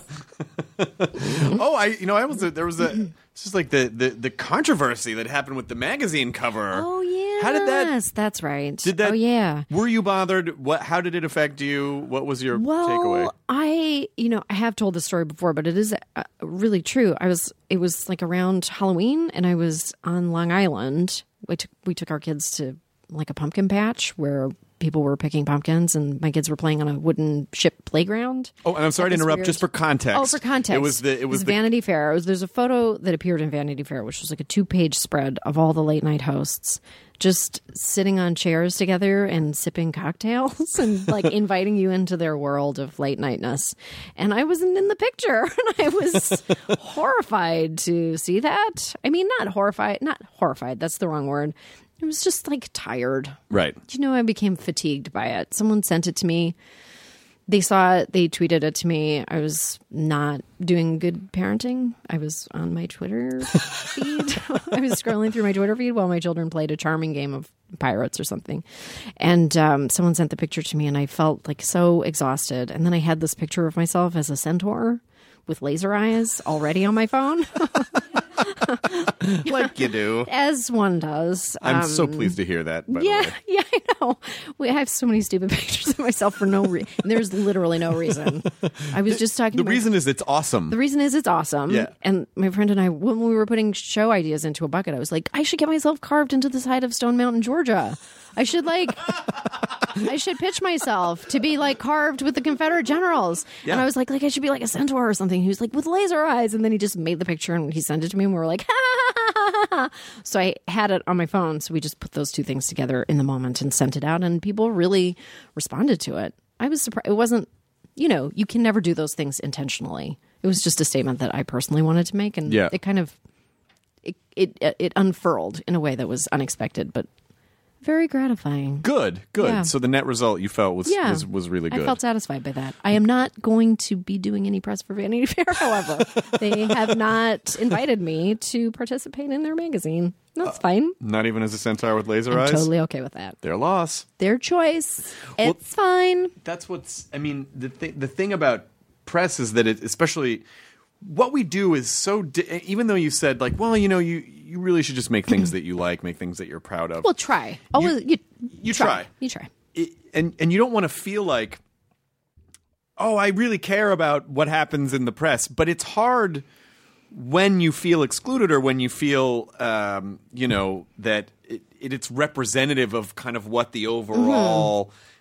C: Oh, there was it's just like the controversy that happened with the magazine cover.
G: Oh, yeah.
C: How did that?
G: That's right.
C: Did that?
G: Oh, yeah.
C: Were you bothered? How did it affect you? What was your
G: Well,
C: takeaway?
G: I have told this story before, but it is really true. It was like around Halloween, and I was on Long Island. We took our kids to like a pumpkin patch where people were picking pumpkins, and my kids were playing on a wooden ship playground.
C: Oh, and I'm sorry to interrupt.
G: weird-
C: Just for context.
G: Oh, for context.
C: It was the
G: Vanity Fair. There's a photo that appeared in Vanity Fair, which was like a 2-page spread of all the late night hosts just sitting on chairs together and sipping cocktails and like inviting you into their world of late nightness. And I wasn't in the picture, and I was horrified to see that. I mean, not horrified. That's the wrong word. It was just like tired.
C: right.
G: I became fatigued by it. Someone sent it to me. They saw it. They tweeted it to me. I was not doing good parenting. I was on my Twitter feed. I was scrolling through my Twitter feed while my children played a charming game of Pirates or something. And someone sent the picture to me, and I felt like so exhausted. And then I had this picture of myself as a centaur with laser eyes already on my phone.
C: Like you do.
G: As one does.
C: I'm so pleased to hear that. By the way.
G: Yeah, I know. I have so many stupid pictures of myself for no reason. There's literally no reason. I was just talking.
C: The reason is it's awesome.
G: The reason is it's awesome.
C: Yeah.
G: And my friend and I, when we were putting show ideas into a bucket, I was like, I should get myself carved into the side of Stone Mountain, Georgia. I should pitch myself to be like carved with the Confederate generals.
C: Yeah.
G: And I was like I should be like a centaur or something. He was like, with laser eyes. And then he just made the picture and he sent it to me, and we were like, ha, ha, ha, ha. So I had it on my phone. So we just put those two things together in the moment and sent it out, and people really responded to it. I was surprised. It wasn't, you can never do those things intentionally. It was just a statement that I personally wanted to make, and it kind of it unfurled in a way that was unexpected, but very gratifying.
C: Good.
G: Yeah.
C: So the net result you felt was really good.
G: I felt satisfied by that. I am not going to be doing any press for Vanity Fair, however. They have not invited me to participate in their magazine. That's fine.
C: Not even as a centaur with laser
G: I'm
C: eyes?
G: totally okay with that.
C: Their loss.
G: Their choice. It's fine.
C: That's the thing about press is that especially what we do is so even though you said like, well, you really should just make things that you like, make things that you're proud of.
G: Well, try. You
C: try.
G: You try.
C: And you don't want to feel like, oh, I really care about what happens in the press, but it's hard when you feel excluded or when you feel that it's representative of kind of what the overall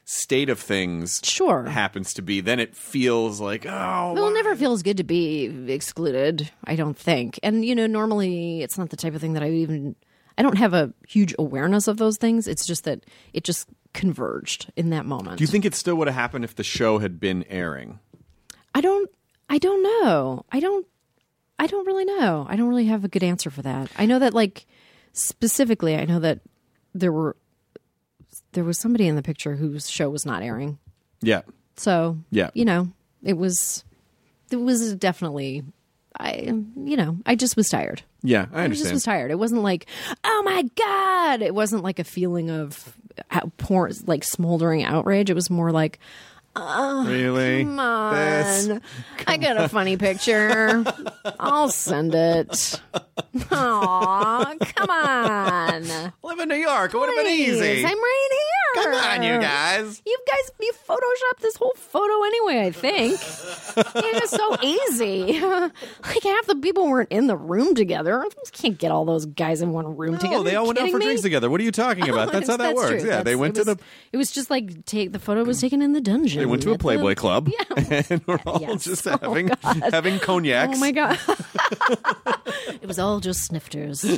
C: state of things
G: Sure.
C: happens to be, then it feels like, oh,
G: Well, it never feels good to be excluded, I don't think. And, normally it's not the type of thing that I don't have a huge awareness of those things. It's just that it just converged in that moment.
C: Do you think it still would have happened if the show had been airing?
G: I don't know. I don't really know. I don't really have a good answer for that. I know that, like, specifically, I know that there was somebody in the picture whose show was not airing.
C: Yeah.
G: So,
C: Yeah.
G: it was definitely, I just was tired.
C: Yeah, I
G: I just
C: understand.
G: was tired. It wasn't like, oh my God. It wasn't like a feeling of smoldering outrage. It was more like,
C: Really?
G: come on.
C: This-
G: I got a funny picture. I'll send it. Aw, come on.
C: Live in New York. It would have been
G: Please,
C: easy.
G: I'm right here.
C: Come on, you guys.
G: You photoshopped this whole photo anyway, I think. It was so easy. Like, half the people weren't in the room together. You can't get all those guys in one room together.
C: No, they all went out for drinks together. What are you talking about? That's how that works.
G: True.
C: Yeah, they went to the.
G: It was just like the photo was taken in the dungeon.
C: They went to a
G: at the-
C: Playboy club,
G: Yeah.
C: and we're all
G: Yes.
C: just
G: Oh,
C: having cognacs.
G: Oh my God. It was all just snifters.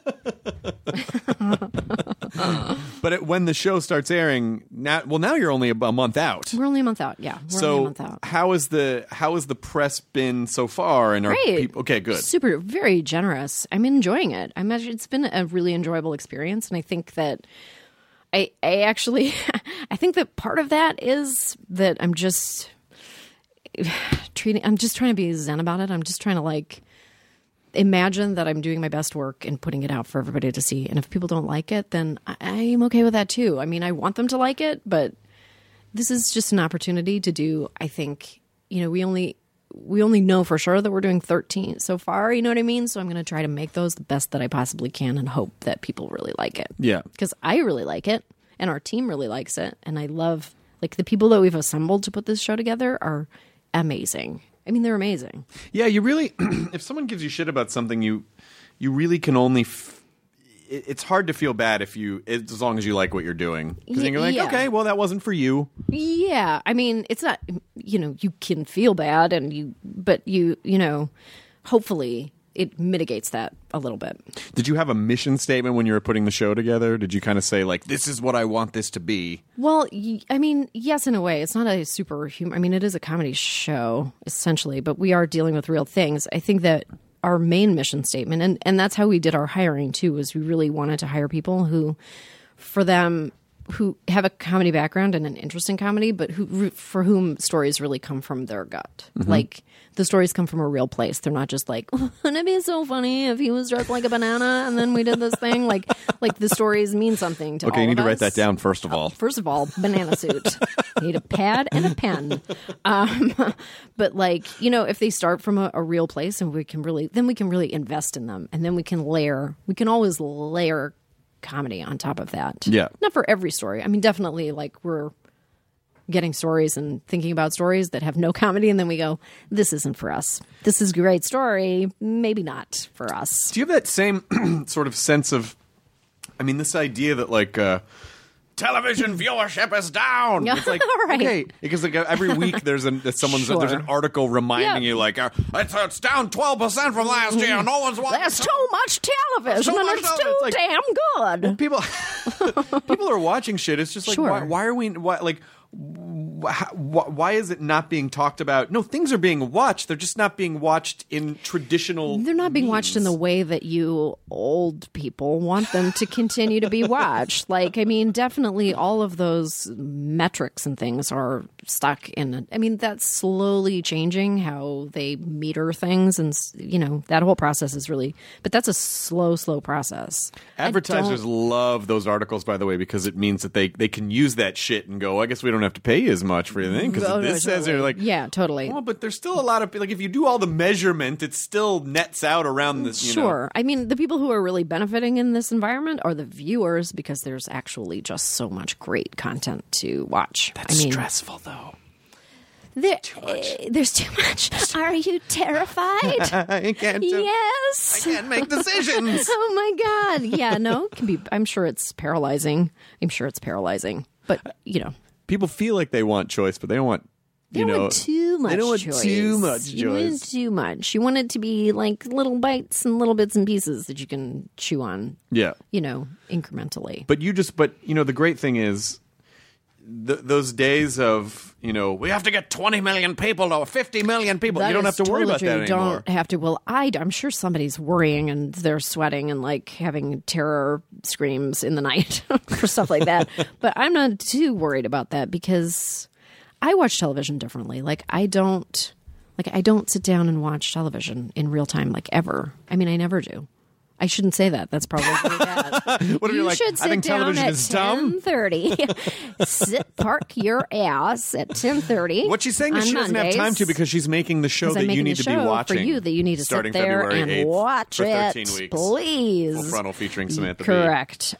C: But when the show starts airing, now you're only a month out.
G: We're only a month out. Yeah. We're only a month out.
C: how is the press been so far? And are
G: Great.
C: people okay? Good.
G: Super, very generous. I'm enjoying it. It's been a really enjoyable experience, and I think that I actually I think that part of that is that I'm just trying to be zen about it. I'm just trying to imagine that I'm doing my best work and putting it out for everybody to see. And if people don't like it, then I'm okay with that too. I mean, I want them to like it, but this is just an opportunity to do, I think, we only know for sure that we're doing 13 so far, you know what I mean? So I'm going to try to make those the best that I possibly can and hope that people really like it.
C: Yeah.
G: Because I really like it and our team really likes it. And I love, the people that we've assembled to put this show together are amazing. I mean, they're amazing.
C: Yeah, you really. If someone gives you shit about something, you really can only. It's hard to feel bad as long as you like what you're doing, because you're like,
G: Yeah.
C: okay, well, that wasn't for you.
G: Yeah, I mean, it's not. You can feel bad, but hopefully it mitigates that a little bit.
C: Did you have a mission statement when you were putting the show together? Did you kind of say this is what I want this to be?
G: Well, I mean, yes, in a way. It's not a super humor. I mean, it is a comedy show essentially, but we are dealing with real things. I think that our main mission statement, and that's how we did our hiring too, was we really wanted to hire people who have a comedy background and an interest in comedy, but for whom stories really come from their gut. Mm-hmm. The stories come from a real place. They're not just wouldn't it be so funny if he was dressed like a banana and then we did this thing? Like the stories mean something to all
C: Okay, you need to
G: of
C: write
G: us.
C: that down first of all.
G: First of all, banana suit. You need a pad and a pen. But if they start from a real place and we can really invest in them, and then we can always layer comedy on top of that.
C: Yeah.
G: Not for every story. I mean, definitely we're getting stories and thinking about stories that have no comedy, and then we go, this isn't for us. This is a great story. Maybe not for us.
C: Do you have that same sort of sense of, this idea that television viewership is down? It's
G: Right.
C: okay, because every week there's an article reminding you it's down 12% from last year. No one's watching.
G: There's too much television, and it's too damn good.
C: People are watching shit. It's just
G: Sure.
C: why are we why is it not being talked about? No, things are being watched. They're just not being watched in traditional.
G: They're not being watched in the way that you old people want them to continue to be watched. Definitely all of those metrics and things are stuck in. That's slowly changing how they meter things, and that whole process is really. But that's a slow process.
C: Advertisers love those articles, by the way, because it means that they can use that shit and go, I guess we don't have to pay as much for anything because this says they're
G: yeah, totally.
C: Oh, but there's still a lot of if you do all the measurement, it still nets out around this.
G: Sure. The people who are really benefiting in this environment are the viewers, because there's actually just so much great content to watch.
C: That's stressful, though.
G: There's too much. Are you terrified?
C: I can't.
G: Yes.
C: I can't make decisions.
G: Oh my God. Yeah. No. It can be. I'm sure it's paralyzing. But
C: people feel like they want choice, but they don't want.
G: They don't want too much.
C: They don't want
G: choice.
C: too much choice.
G: You want too much. You want it to be like little bites and little bits and pieces that you can chew on.
C: Yeah.
G: Incrementally.
C: But the great thing is those days of, we have to get 20 million people or 50 million people. You don't have to worry about that anymore.
G: You don't have to. Well, I'm sure somebody's worrying and they're sweating and like having terror screams in the night or stuff like that. But I'm not too worried about that because I watch television differently. I don't sit down and watch television in real time ever. I mean, I never do. I shouldn't say that. That's probably really bad.
C: What if you're like,
G: should sit
C: I think
G: down
C: television
G: at
C: is dumb?
G: 10:30. Park your ass at 10:30.
C: What she's saying is she doesn't have time to because she's making the show that you need to be watching.
G: For you, that you need to
C: starting
G: sit there
C: February
G: and
C: 8th
G: watch
C: for 13
G: it,
C: weeks.
G: please.
C: Full frontal featuring Samantha Bee.
G: Correct.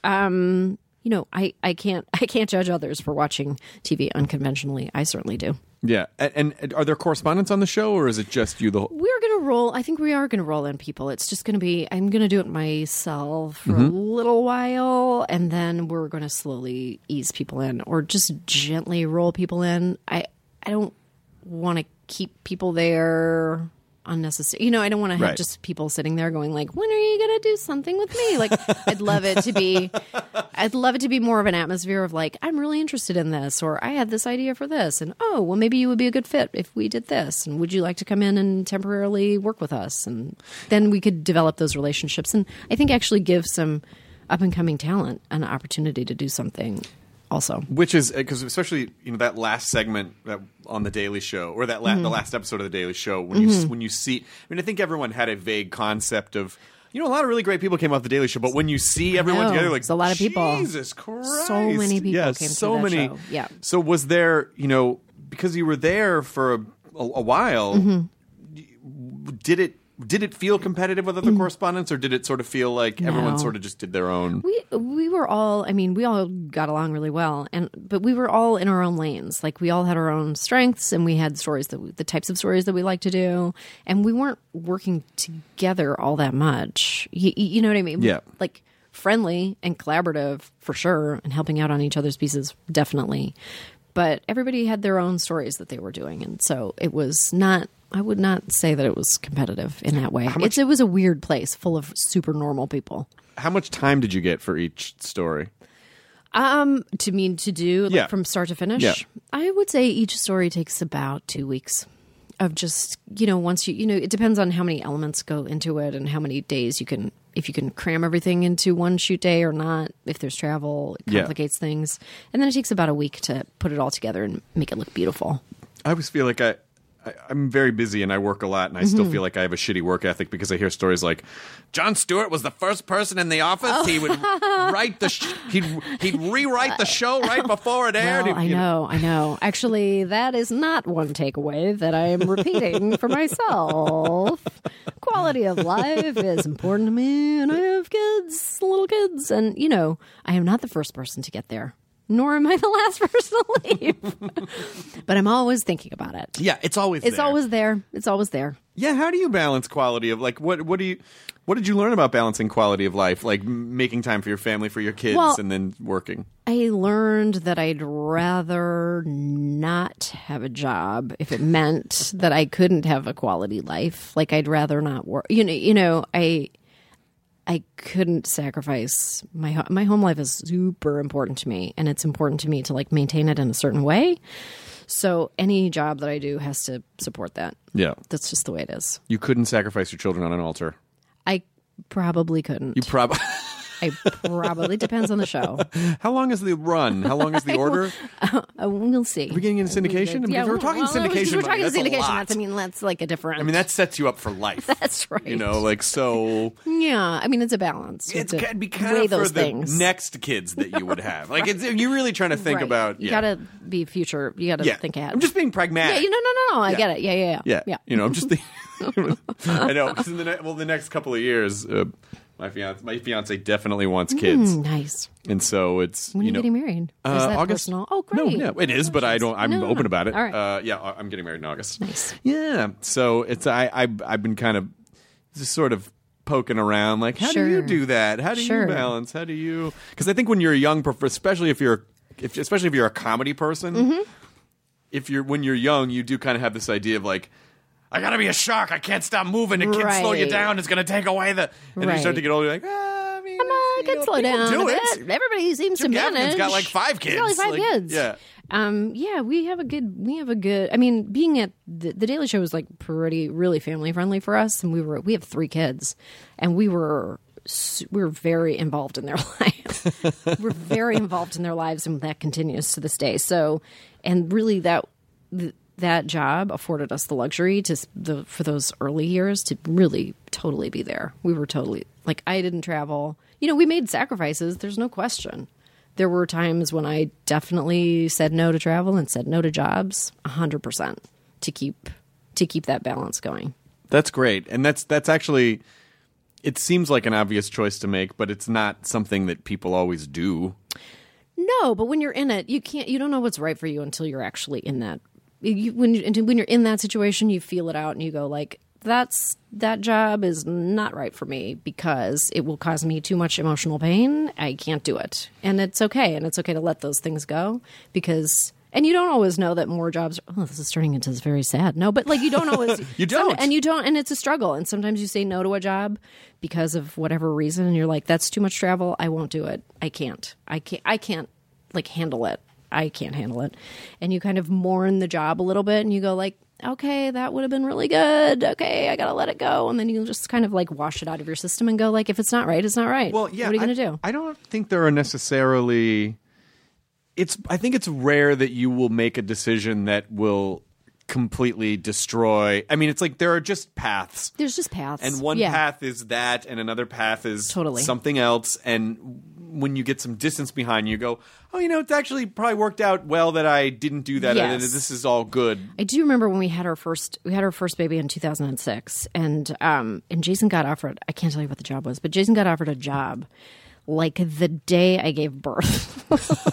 G: I can't judge others for watching TV unconventionally. I certainly do.
C: Yeah. And are there correspondents on the show, or is it just you?
G: We're going to roll. I think we are going to roll in people. It's just going to be, I'm going to do it myself for a little while, and then we're going to slowly ease people in or just gently roll people in. I don't want to keep people there unnecessary. I don't want to have just people sitting there going like, when are you going to do something with me? I'd love it to be more of an atmosphere of like, I'm really interested in this, or I had this idea for this, and oh, well, maybe you would be a good fit if we did this, and would you like to come in and temporarily work with us? And then we could develop those relationships, and I think actually give some up and coming talent an opportunity to do something. Also,
C: which is because especially that last segment on the Daily Show, or the last episode of the Daily Show, when you see, I think everyone had a vague concept of, a lot of really great people came off the Daily Show, but when you see everyone together, like,
G: it's a lot of people.
C: Jesus Christ,
G: so many people came
C: so
G: through that
C: many.
G: show. Yeah.
C: So was there, because you were there for a while, did it feel competitive with other correspondents, or did it sort of feel like everyone sort of just did their own?
G: We were all, we all got along really well, but we were all in our own lanes. We all had our own strengths, and we had stories the types of stories that we like to do, and we weren't working together all that much. You know what I mean?
C: Yeah.
G: Friendly and collaborative for sure, and helping out on each other's pieces definitely. But everybody had their own stories that they were doing, and so it was not. I would not say that it was competitive in that way. It was a weird place full of super normal people.
C: How much time did you get for each story?
G: To do from start to finish?
C: Yeah.
G: I would say each story takes about 2 weeks of just, once it depends on how many elements go into it and how many days if you can cram everything into one shoot day or not. If there's travel, it complicates things. And then it takes about a week to put it all together and make it look beautiful.
C: I always feel like I'm very busy and I work a lot, and I still feel like I have a shitty work ethic because I hear stories like Jon Stewart was the first person in the office. Oh. He would write he'd rewrite the show right before it aired.
G: Well, I know. Actually, that is not one takeaway that I am repeating for myself. Quality of life is important to me, and I have little kids, and I am not the first person to get there. Nor am I the last person to leave. But I'm always thinking about it.
C: Yeah, it's always there.
G: It's always there.
C: Yeah, how do you balance quality of what did you learn about balancing quality of life, like making time for your family, for your kids, and then working?
G: I learned that I'd rather not have a job if it meant that I couldn't have a quality life. I'd rather not work. I couldn't sacrifice my home life is super important to me, and it's important to me to maintain it in a certain way. So any job that I do has to support that.
C: Yeah.
G: That's just the way it is.
C: You couldn't sacrifice your children on an altar.
G: I probably couldn't.
C: You probably
G: depends on the show.
C: How long is the run? How long is the order?
G: We'll see.
C: Are we getting into syndication?
G: Yeah,
C: we're talking syndication.
G: We're talking syndication.
C: That's
G: like a different.
C: That sets you up for life.
G: That's right.
C: So.
G: Yeah, it's a balance.
C: It's got to be kind of for the next kids that you would have. You're really trying to think about.
G: You got to be future. You got to think ahead.
C: I'm just being pragmatic.
G: Yeah, no. I get it. Yeah.
C: I'm just thinking. I know, because the next couple of years. My fiance definitely wants kids.
G: Nice.
C: And so it's
G: when are you getting married? Is that
C: August.
G: Personal? Oh, great.
C: No, it is, but I'm open about it.
G: All right.
C: I'm getting married in August.
G: Nice.
C: Yeah. So it's I've been kind of just sort of poking around, how do you do that? How do you balance? How do you? Because I think when you're a young, especially if you're especially if you're a comedy person, when you're young, you do kind of have this idea of like, I gotta be a shark. I can't stop moving. It can't slow you down. It's gonna take away the. And you start to get older. You're like,
G: I can slow down a bit. Everybody seems
C: Jim
G: to manage.
C: Gaffigan's got like 5 kids.
G: He's got like 5 kids.
C: Yeah.
G: We have a good. I mean, being at the Daily Show was like really family friendly for us, and we have 3 kids, and we were very involved in their lives. We're very involved in their lives, and that continues to this day. So, and really that job afforded us the luxury for those early years to really totally be there. We were totally like, I didn't travel. We made sacrifices. There's no question. There were times when I definitely said no to travel and said no to jobs 100% to keep that balance going.
C: That's great. And that's actually, it seems like an obvious choice to make, but it's not something that people always do.
G: No, but when you're in it, you don't know what's right for you until you're actually in that. When you're in that situation, you feel it out and you go like, that job is not right for me because it will cause me too much emotional pain. I can't do it. And it's okay. And it's okay to let those things go because, and you don't always know that more jobs, this is turning into this very sad. No, but like you don't always.
C: You don't.
G: And it's a struggle. And sometimes you say no to a job because of whatever reason. And you're like, that's too much travel. I won't do it. I can't like handle it. I can't handle it. And you kind of mourn the job a little bit and you go like, okay, that would have been really good. Okay, I got to let it go. And then you just kind of like wash it out of your system and go like, if it's not right, it's not right.
C: Well, yeah.
G: What are you going to do?
C: I don't think there are necessarily... I think it's rare that you will make a decision that will completely destroy... I mean, it's like there are just paths.
G: There's just paths.
C: And one path is that and another path is something else. And when you get some distance behind you, go, it's actually probably worked out well that I didn't do that.
G: Yes.
C: This is all good.
G: I do remember when we had our first baby in 2006, and Jason got offered. I can't tell you what the job was, but Jason got offered a job like the day I gave birth,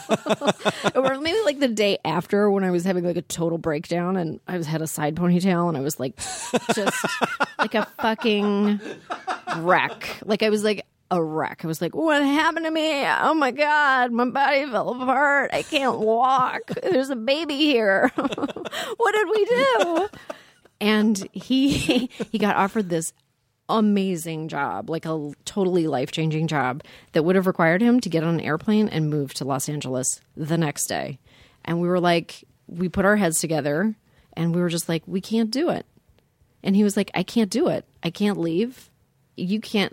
G: or maybe like the day after when I was having like a total breakdown and I had a side ponytail and I was like just like a fucking wreck. Like I was like a wreck. I was like, what happened to me? Oh my God, my body fell apart. I can't walk. There's a baby here. What did we do? And he got offered this amazing job, like a totally life-changing job that would have required him to get on an airplane and move to Los Angeles the next day. And we were like, we put our heads together and we were just like, we can't do it. And he was like, I can't do it. I can't leave. You can't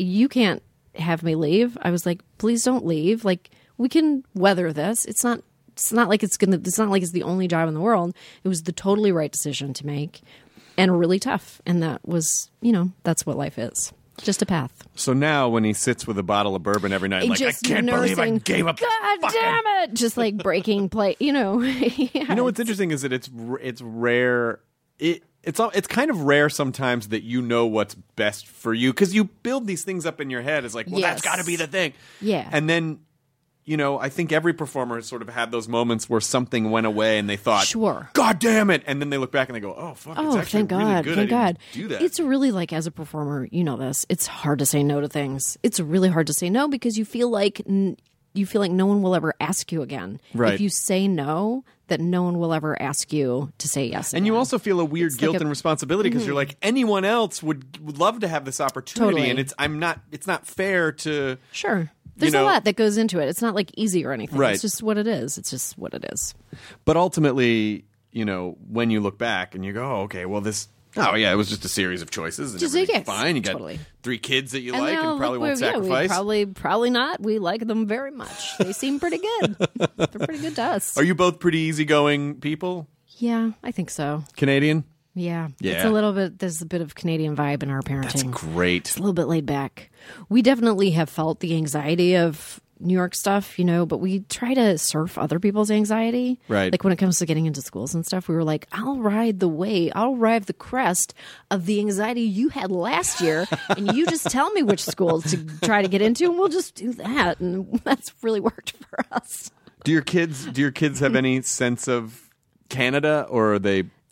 G: have me leave. I was like, please don't leave. Like, we can weather this. It's not like it's the only job in the world. It was the totally right decision to make and really tough. And that was, that's what life is. Just a path.
C: So now when he sits with a bottle of bourbon every night, like, I can't believe I gave up.
G: God damn it. Just like breaking play, Yeah.
C: What's interesting is that it's rare. It's kind of rare sometimes that you know what's best for you because you build these things up in your head as like, well, that's got to be the thing.
G: Yeah.
C: And then, I think every performer has sort of had those moments where something went away and they thought,
G: sure,
C: God damn it. And then they look back and they go, oh, fuck, it's actually
G: thank God,
C: really good.
G: Thank God.
C: Do that.
G: It's really like as a performer, this. It's hard to say no to things. It's really hard to say no because you feel like no one will ever ask you again.
C: Right.
G: If you say no, that no one will ever ask you to say yes.
C: And you also feel a weird guilt and responsibility because you're like, anyone else would love to have this opportunity, and it's not fair to.
G: Sure. There's a lot that goes into it. It's not like easy or anything.
C: Right.
G: It's just what it is. It's just what it is.
C: But ultimately, when you look back and you go, oh, okay, well, it was just a series of choices. And everything's fine. You got 3 kids that you like and probably won't sacrifice.
G: Probably not. We like them very much. They seem pretty good. They're pretty good to us.
C: Are you both pretty easygoing people?
G: Yeah, I think so.
C: Canadian?
G: Yeah. It's a little bit, there's a bit of Canadian vibe in our parenting.
C: That's great.
G: It's a little bit laid back. We definitely have felt the anxiety of New York stuff, but we try to surf other people's anxiety.
C: Right.
G: Like when it comes to getting into schools and stuff, we were like, I'll ride the crest of the anxiety you had last year. And you just tell me which schools to try to get into and we'll just do that. And that's really worked for us.
C: Do your kids have any sense of Canada or are they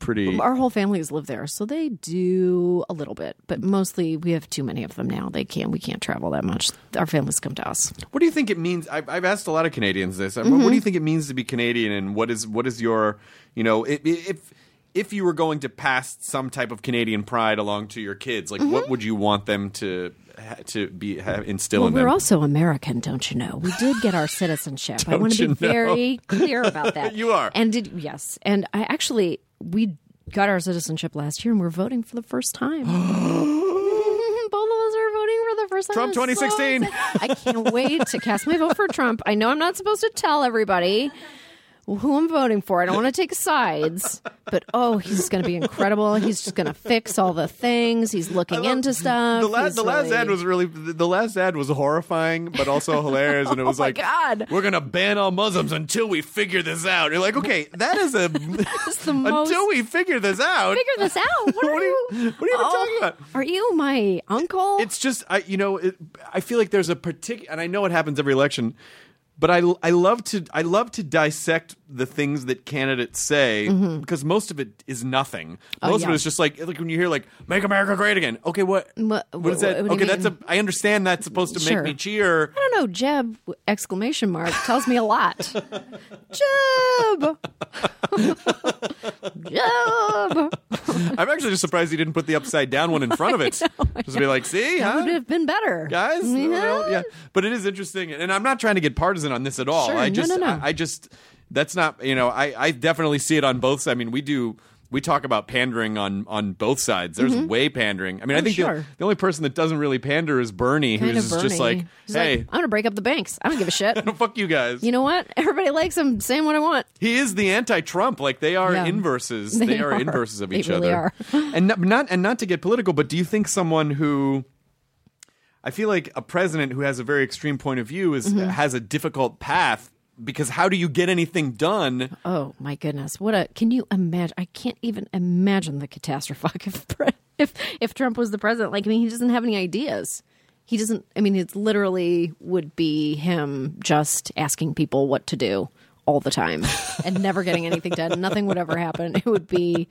C: pretty.
G: Our whole families live there, so they do a little bit, but mostly we have too many of them now. We can't travel that much. Our families come to us.
C: What do you think it means? I've asked a lot of Canadians this. What do you think it means to be Canadian, and what is your, if you were going to pass some type of Canadian pride along to your kids, like what would you want them to instill in them?
G: We're also American, don't you know? We did get our citizenship. I want to be very clear about that.
C: You are.
G: Yes. And we got our citizenship last year and we're voting for the first time. Both of us are voting for the first time.
C: Trump 2016.
G: I can't wait to cast my vote for Trump. I know I'm not supposed to tell everybody who I'm voting for. I don't want to take sides, but he's going to be incredible. He's just going to fix all the things. He's looking into stuff.
C: The last ad was horrifying, but also hilarious. And it was
G: God.
C: We're going to ban all Muslims until we figure this out. You're like, okay, that is until we figure this out.
G: Figure this out. What are you
C: even talking about?
G: Are you my uncle?
C: It's just, I feel like there's a particular, and I know it happens every election. But I love to dissect the things that candidates say because most of it is nothing. Most of it is just like when you hear like "Make America Great Again." Okay, what is that?
G: What do you mean?
C: I understand that's supposed to make me cheer.
G: I don't know. Jeb ! Tells me a lot. Jeb. Jeb.
C: I'm actually just surprised he didn't put the upside down one in front of it. Just be like, see,
G: that would have been better,
C: guys. Yeah. But it is interesting, and I'm not trying to get partisan on this at all.
G: Sure.
C: I
G: No.
C: just that's not, I definitely see it on both sides. I mean, we talk about pandering on both sides. There's way pandering. I mean, I think the only person that doesn't really pander is Bernie, who's just like, hey,
G: I'm going to break up the banks. I don't give a shit.
C: Fuck you guys.
G: You know what? Everybody likes him saying what I want.
C: He is the anti-Trump. Like they are inverses. They are inverses of each
G: really
C: other.
G: Are.
C: and not to get political, but do you think someone who, I feel like a president who has a very extreme point of view has a difficult path? Because how do you get anything done?
G: Oh my goodness! Can you imagine? I can't even imagine the catastrophe if Trump was the president. Like, I mean, he doesn't have any ideas. He doesn't. I mean, it literally would be him just asking people what to do all the time and never getting anything done. Nothing would ever happen. It would be,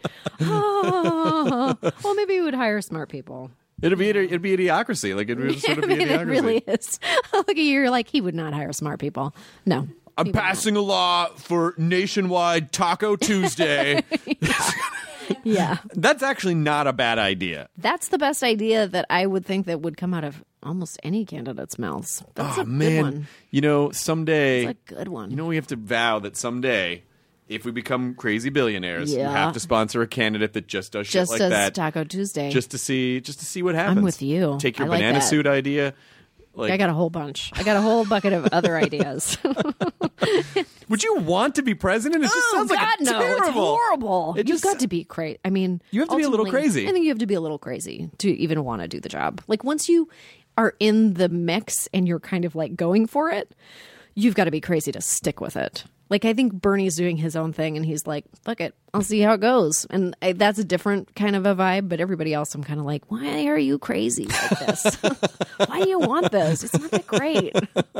G: well, maybe he would hire smart people.
C: It'd be idiocracy. Like it would sort of be idiocracy.
G: It really is. Look at you. You're like, he would not hire smart people. No.
C: I'm passing a law for nationwide Taco Tuesday.
G: Yeah.
C: That's actually not a bad idea.
G: That's the best idea that I would think that would come out of almost any candidate's mouths. That's a good one.
C: Someday.
G: That's a good one.
C: We have to vow that someday, if we become crazy billionaires, we have to sponsor a candidate that just does shit like that.
G: Taco Tuesday.
C: Just to see what happens.
G: I'm with you.
C: Take your
G: I like
C: banana
G: that.
C: suit idea.
G: I got a whole bunch. I got a whole bucket of other ideas.
C: Would you want to be president? It just sounds like
G: no,
C: terrible.
G: It's horrible. You've got to be crazy. I mean,
C: you have to be a little crazy.
G: I think you have to be a little crazy to even want to do the job. Like once you are in the mix and you're kind of like going for it, you've got to be crazy to stick with it. Like, I think Bernie's doing his own thing, and he's like, fuck it, I'll see how it goes. And that's a different kind of a vibe, but everybody else, I'm kind of like, why are you crazy like this? Why do you want this? It's not that great.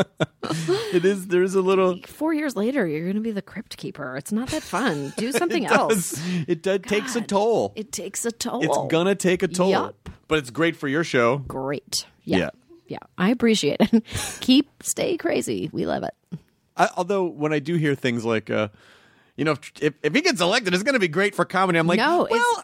C: It is, there's a little...
G: Like 4 years later, you're going to be the crypt keeper. It's not that fun. Do something else.
C: It takes a toll.
G: It takes a toll.
C: It's going to take a toll.
G: Yup.
C: But it's great for your show.
G: Great. Yeah. I appreciate it. Stay crazy. We love it.
C: Although when I do hear things like, if he gets elected, it's going to be great for comedy. I'm like,
G: no,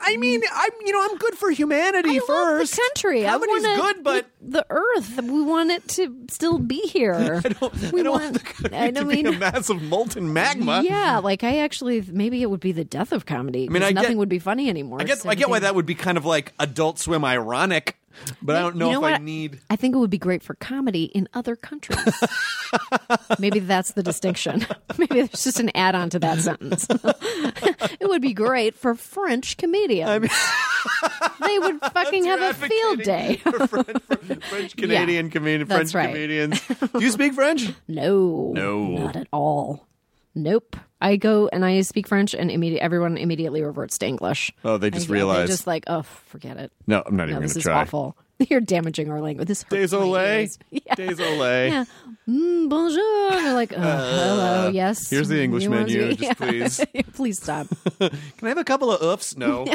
C: I'm good for humanity first.
G: Love the country.
C: Comedy's good, but
G: the earth. We want it to still be here.
C: I don't want the country to be a massive molten magma.
G: Yeah, like maybe it would be the death of comedy. I mean, nothing would be funny anymore.
C: I get why that would be kind of like Adult Swim ironic. But I don't know if I need...
G: I think it would be great for comedy in other countries. Maybe that's the distinction. Maybe there's just an add-on to that sentence. It would be great for French comedians. They would fucking have a field day.
C: for French Canadian comedians. French comedians. Do you speak French?
G: No. Not at all. Nope. I go and I speak French and everyone immediately reverts to English.
C: Oh, they just realize.
G: They're just like, oh, forget it.
C: No, I'm not even going to try.
G: This is awful. You're damaging our language. This hurts my
C: Désolé.
G: ears. Yeah.
C: Désolé.
G: Yeah. Bonjour. They're like, hello. Yes.
C: Here's the English menu. Just please.
G: Please stop.
C: Can I have a couple of oofs? No.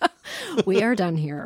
G: We are done here.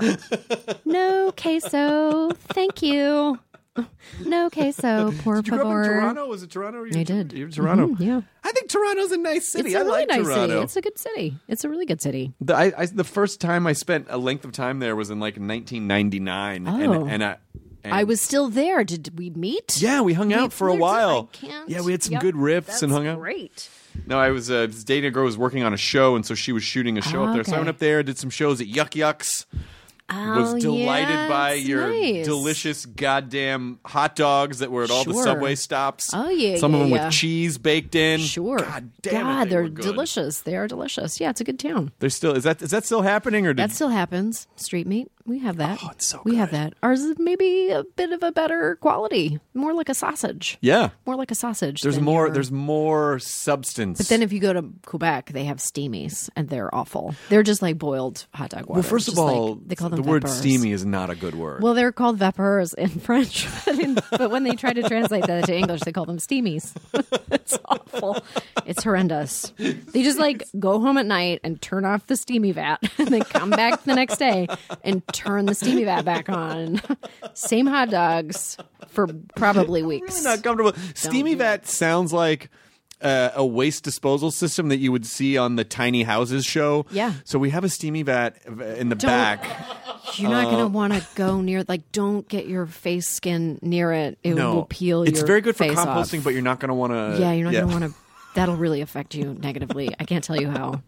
G: No queso. Thank you. No queso, por
C: Did you grow up
G: favor.
C: in Toronto? Was it Toronto?
G: I did.
C: You're in Toronto.
G: Yeah.
C: I think Toronto's a nice city.
G: It's a
C: I
G: really
C: like
G: nice
C: Toronto.
G: city. It's a good city. It's a really good city.
C: The first time I spent a length of time there was in like 1999.
G: Oh.
C: And
G: I was still there. Did we meet?
C: Yeah, we hung out for a while.
G: I can't.
C: Yeah, we had some
G: Yep.
C: good riffs
G: That's
C: and hung out.
G: Great.
C: No, I was dating a girl who was working on a show, and so she was shooting a show up there. So I
G: Okay.
C: went up there, did some shows at Yuck Yucks. Was delighted by your
G: nice.
C: delicious goddamn hot dogs that were at all the
G: Sure.
C: subway stops.
G: Oh, yeah,
C: Some of them
G: yeah.
C: with cheese baked in.
G: Sure.
C: God damn it,
G: they're
C: were good.
G: delicious. They are delicious. Yeah, it's a good town.
C: They're still is that still happening or did
G: That still happens. Street meat. We have that.
C: Oh, it's so
G: We have
C: good.
G: that. Ours is maybe a bit of a better quality. More like a sausage.
C: Yeah.
G: More like a sausage.
C: There's
G: than
C: more
G: your-
C: there's more substance.
G: But then if you go to Quebec, they have steamies, and they're awful. They're just like boiled hot dog water.
C: well, first of
G: Just like-
C: all,
G: they call them
C: the word
G: vapeurs.
C: steamy is not a good word.
G: Well, they're called vapeurs in French, but when they try to translate that to English, they call them steamies. It's awful. It's horrendous. They just like go home at night and turn off the steamy vat, and then come back the next day and turn the steamy vat back on. Same hot dogs for probably weeks.
C: really not comfortable. Steamy
G: do
C: vat sounds like a waste disposal system that you would see on the Tiny Houses show.
G: Yeah.
C: So we have a steamy vat in the back.
G: You're not going to want to go near. Like, don't get your face skin near it. It
C: No,
G: will peel.
C: it's
G: your
C: very good for
G: face
C: composting,
G: off.
C: but you're not going to want to.
G: Yeah, you're not going to want to. That'll really affect you negatively. I can't tell you how.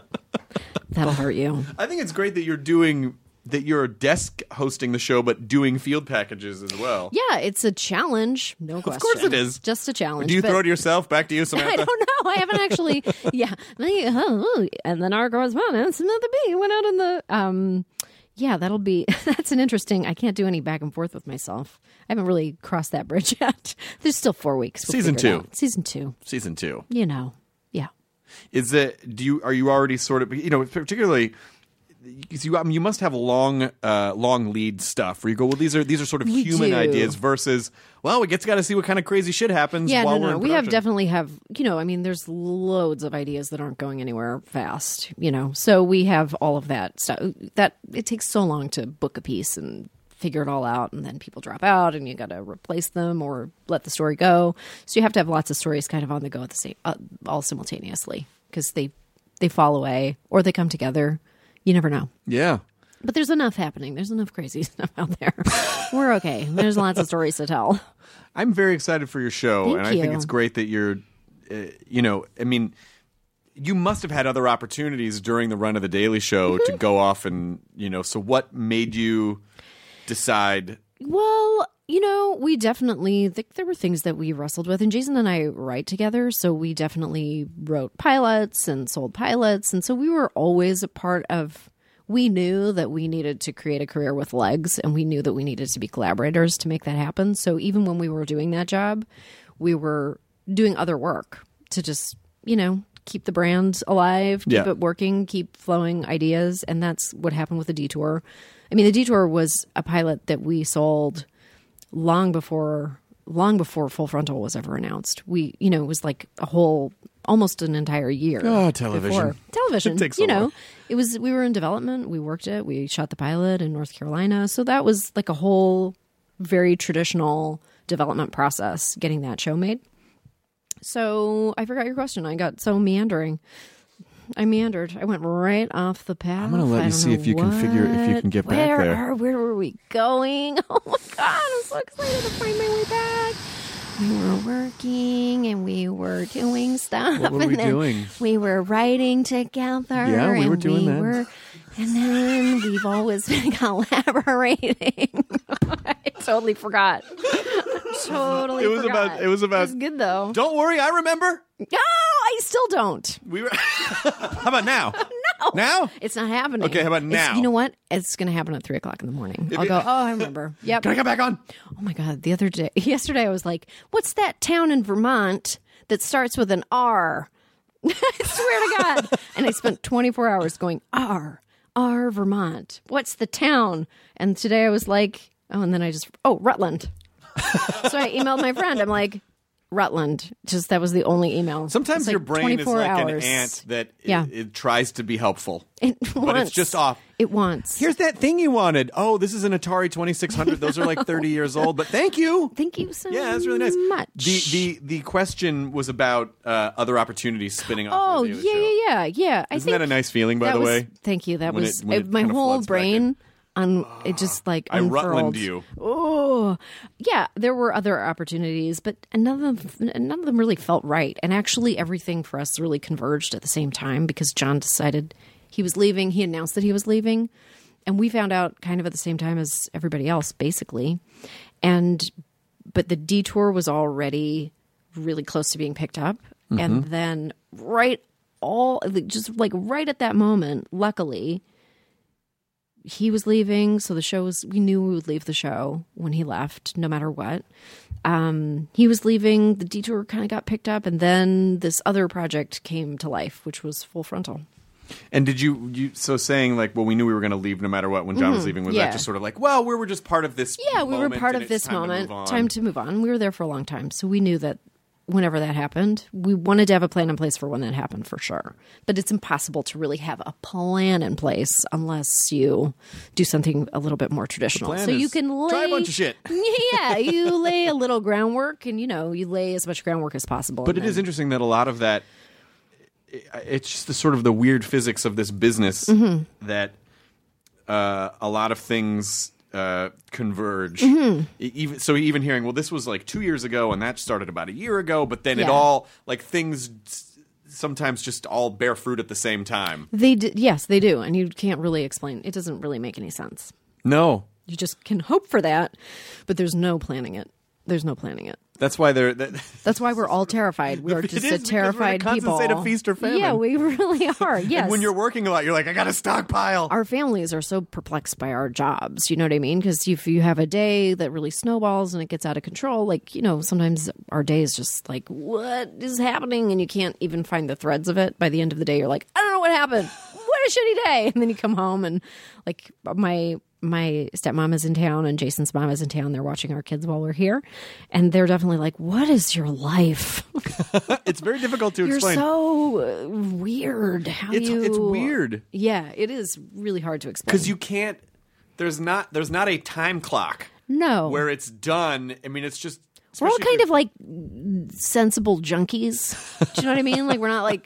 G: That'll hurt you.
C: I think it's great that you're desk hosting the show, but doing field packages as well.
G: Yeah, it's a challenge. No question.
C: Of course it is.
G: Just a challenge.
C: Do you
G: but
C: throw it to yourself? Back to you, Samantha.
G: I don't know. I haven't actually. Yeah. And then our correspondent, Samantha B, went out in the. Yeah, that'll be. That's an interesting. I can't do any back and forth with myself. I haven't really crossed that bridge yet. There's still 4 weeks. We'll
C: Season
G: figure it
C: 2.
G: out. Season 2.
C: Season 2.
G: You know. Yeah.
C: Is it? Are you already sort of? Particularly. Because you must have long lead stuff where you go, well, these are sort of
G: We
C: human
G: do.
C: ideas versus, well, we got to see what kind of crazy shit happens.
G: Yeah,
C: while
G: no.
C: we're in
G: We have
C: production.
G: definitely have, I mean, there's loads of ideas that aren't going anywhere fast, So we have all of that stuff. That it takes so long to book a piece and figure it all out, and then people drop out, and you got to replace them or let the story go. So you have to have lots of stories kind of on the go at the same, all simultaneously, because they fall away or they come together. You never know.
C: Yeah.
G: But there's enough happening. There's enough crazy stuff out there. We're okay. There's lots of stories to tell.
C: I'm very excited for your show,
G: Thank
C: and I think
G: you.
C: it's great that you're, I mean, you must have had other opportunities during the run of the Daily Show
G: Mm-hmm.
C: to go off and, so what made you decide?
G: Well, we definitely think there were things that we wrestled with, and Jason and I write together, so we definitely wrote pilots and sold pilots, and so we were always a part of. We knew that we needed to create a career with legs, and we knew that we needed to be collaborators to make that happen. So even when we were doing that job, we were doing other work to just, keep the brand alive, keep
C: Yeah.
G: it working, keep flowing ideas, and that's what happened with the Detour. I mean, the Detour was a pilot that we sold long before Full Frontal was ever announced. We, it was like almost an entire year.
C: Oh, television.
G: before. Television.
C: It takes so long.
G: We were in development. We worked it. We shot the pilot in North Carolina. So that was like a whole very traditional development process, getting that show made. So I forgot your question. I got so meandering. I meandered. I went right off the path.
C: I'm gonna let
G: I
C: you
G: don't
C: see
G: know
C: if you can figure if you can get back there.
G: Where were we going? Oh my God, I'm so excited to find my way back. We were working and we were doing stuff.
C: What were
G: and
C: we
G: then
C: doing?
G: We were writing together.
C: Yeah, we were
G: and
C: doing that.
G: And then we've always been collaborating. I totally forgot. Totally
C: It was
G: forgot.
C: about- it was about-
G: It was good though.
C: Don't worry, I remember.
G: No, I still don't.
C: We were. How about now?
G: No.
C: Now?
G: It's not happening.
C: Okay, how about now?
G: You know what? It's going to happen at 3:00 in the morning. I'll
C: it-
G: go, I remember. Yep.
C: Can I come back on?
G: Oh my God. Yesterday I was like, what's that town in Vermont that starts with an R? I swear to God. And I spent 24 hours going, R. are Vermont? What's the town? And today I was like, and then Rutland. So I emailed my friend. I'm like, Rutland. Just that was the only email.
C: Sometimes
G: like
C: your brain is like
G: hours.
C: an ant that it tries to be helpful.
G: It
C: but it's just off.
G: It wants.
C: Here's that thing you wanted. Oh, this is an Atari 2600. Those are like 30 years old, but thank you.
G: Thank you so much.
C: Yeah, that's really nice. The question was about other opportunities spinning off.
G: Oh, yeah.
C: Isn't that a nice feeling, by the way?
G: Thank you. That
C: When
G: was
C: it
G: my
C: kind of
G: whole
C: floods back
G: brain. It just like
C: I
G: unfurled.
C: Rutland you.
G: Oh, yeah. There were other opportunities, but none of them really felt right. And actually, everything for us really converged at the same time because John decided he was leaving. He announced that he was leaving, and we found out kind of at the same time as everybody else, basically. But the detour was already really close to being picked up, and then right at that moment, luckily. He was leaving, so we knew we would leave the show when he left, no matter what. He was leaving, the detour kind of got picked up, and then this other project came to life, which was Full Frontal.
C: And did you saying like, well, we knew we were going to leave no matter what when John was leaving, was that just sort of like, well, we were just part of this
G: we were part of this moment. Time to move on. We were there for a long time, so we knew that whenever that happened, we wanted to have a plan in place for when that happened for sure. But it's impossible to really have a plan in place unless you do something a little bit more traditional. So you can
C: try a bunch of shit.
G: Yeah, you lay a little groundwork and, you lay as much groundwork as possible.
C: But it is interesting that a lot of that, it's just the sort of the weird physics of this business that a lot of things converge. Even hearing, well, this was like 2 years ago and that started about a year ago, but then it all, like, things sometimes just all bear fruit at the same time.
G: Yes, they do. And you can't really explain. It doesn't really make any sense.
C: No.
G: You just can hope for that, but there's no planning it.
C: That's why
G: That's why we're all terrified. We're just a terrified
C: we're in a
G: people.
C: State of feast or famine.
G: Yeah, we really are. Yes.
C: And when you're working a lot, you're like, I got to stockpile.
G: Our families are so perplexed by our jobs. You know what I mean? Because if you have a day that really snowballs and it gets out of control, like, sometimes our day is just like, what is happening? And you can't even find the threads of it. By the end of the day, you're like, I don't know what happened. What a shitty day. And then you come home and like my stepmom is in town and Jason's mom is in town. They're watching our kids while we're here. And they're definitely like, what is your life?
C: It's very difficult to explain.
G: You're so weird.
C: It's weird.
G: Yeah, it is really hard to explain.
C: Because you can't, there's not a time clock.
G: No.
C: Where it's done. I mean, it's just.
G: We're all kind of like sensible junkies. Do you know what I mean? Like, we're not like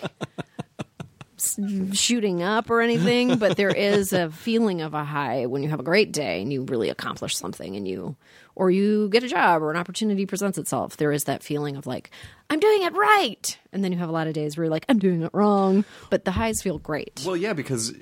G: shooting up or anything, but there is a feeling of a high when you have a great day and you really accomplish something and you get a job or an opportunity presents itself. There is that feeling of like, I'm doing it right. And then you have a lot of days where you're like, I'm doing it wrong. But the highs feel great.
C: Well, yeah, because,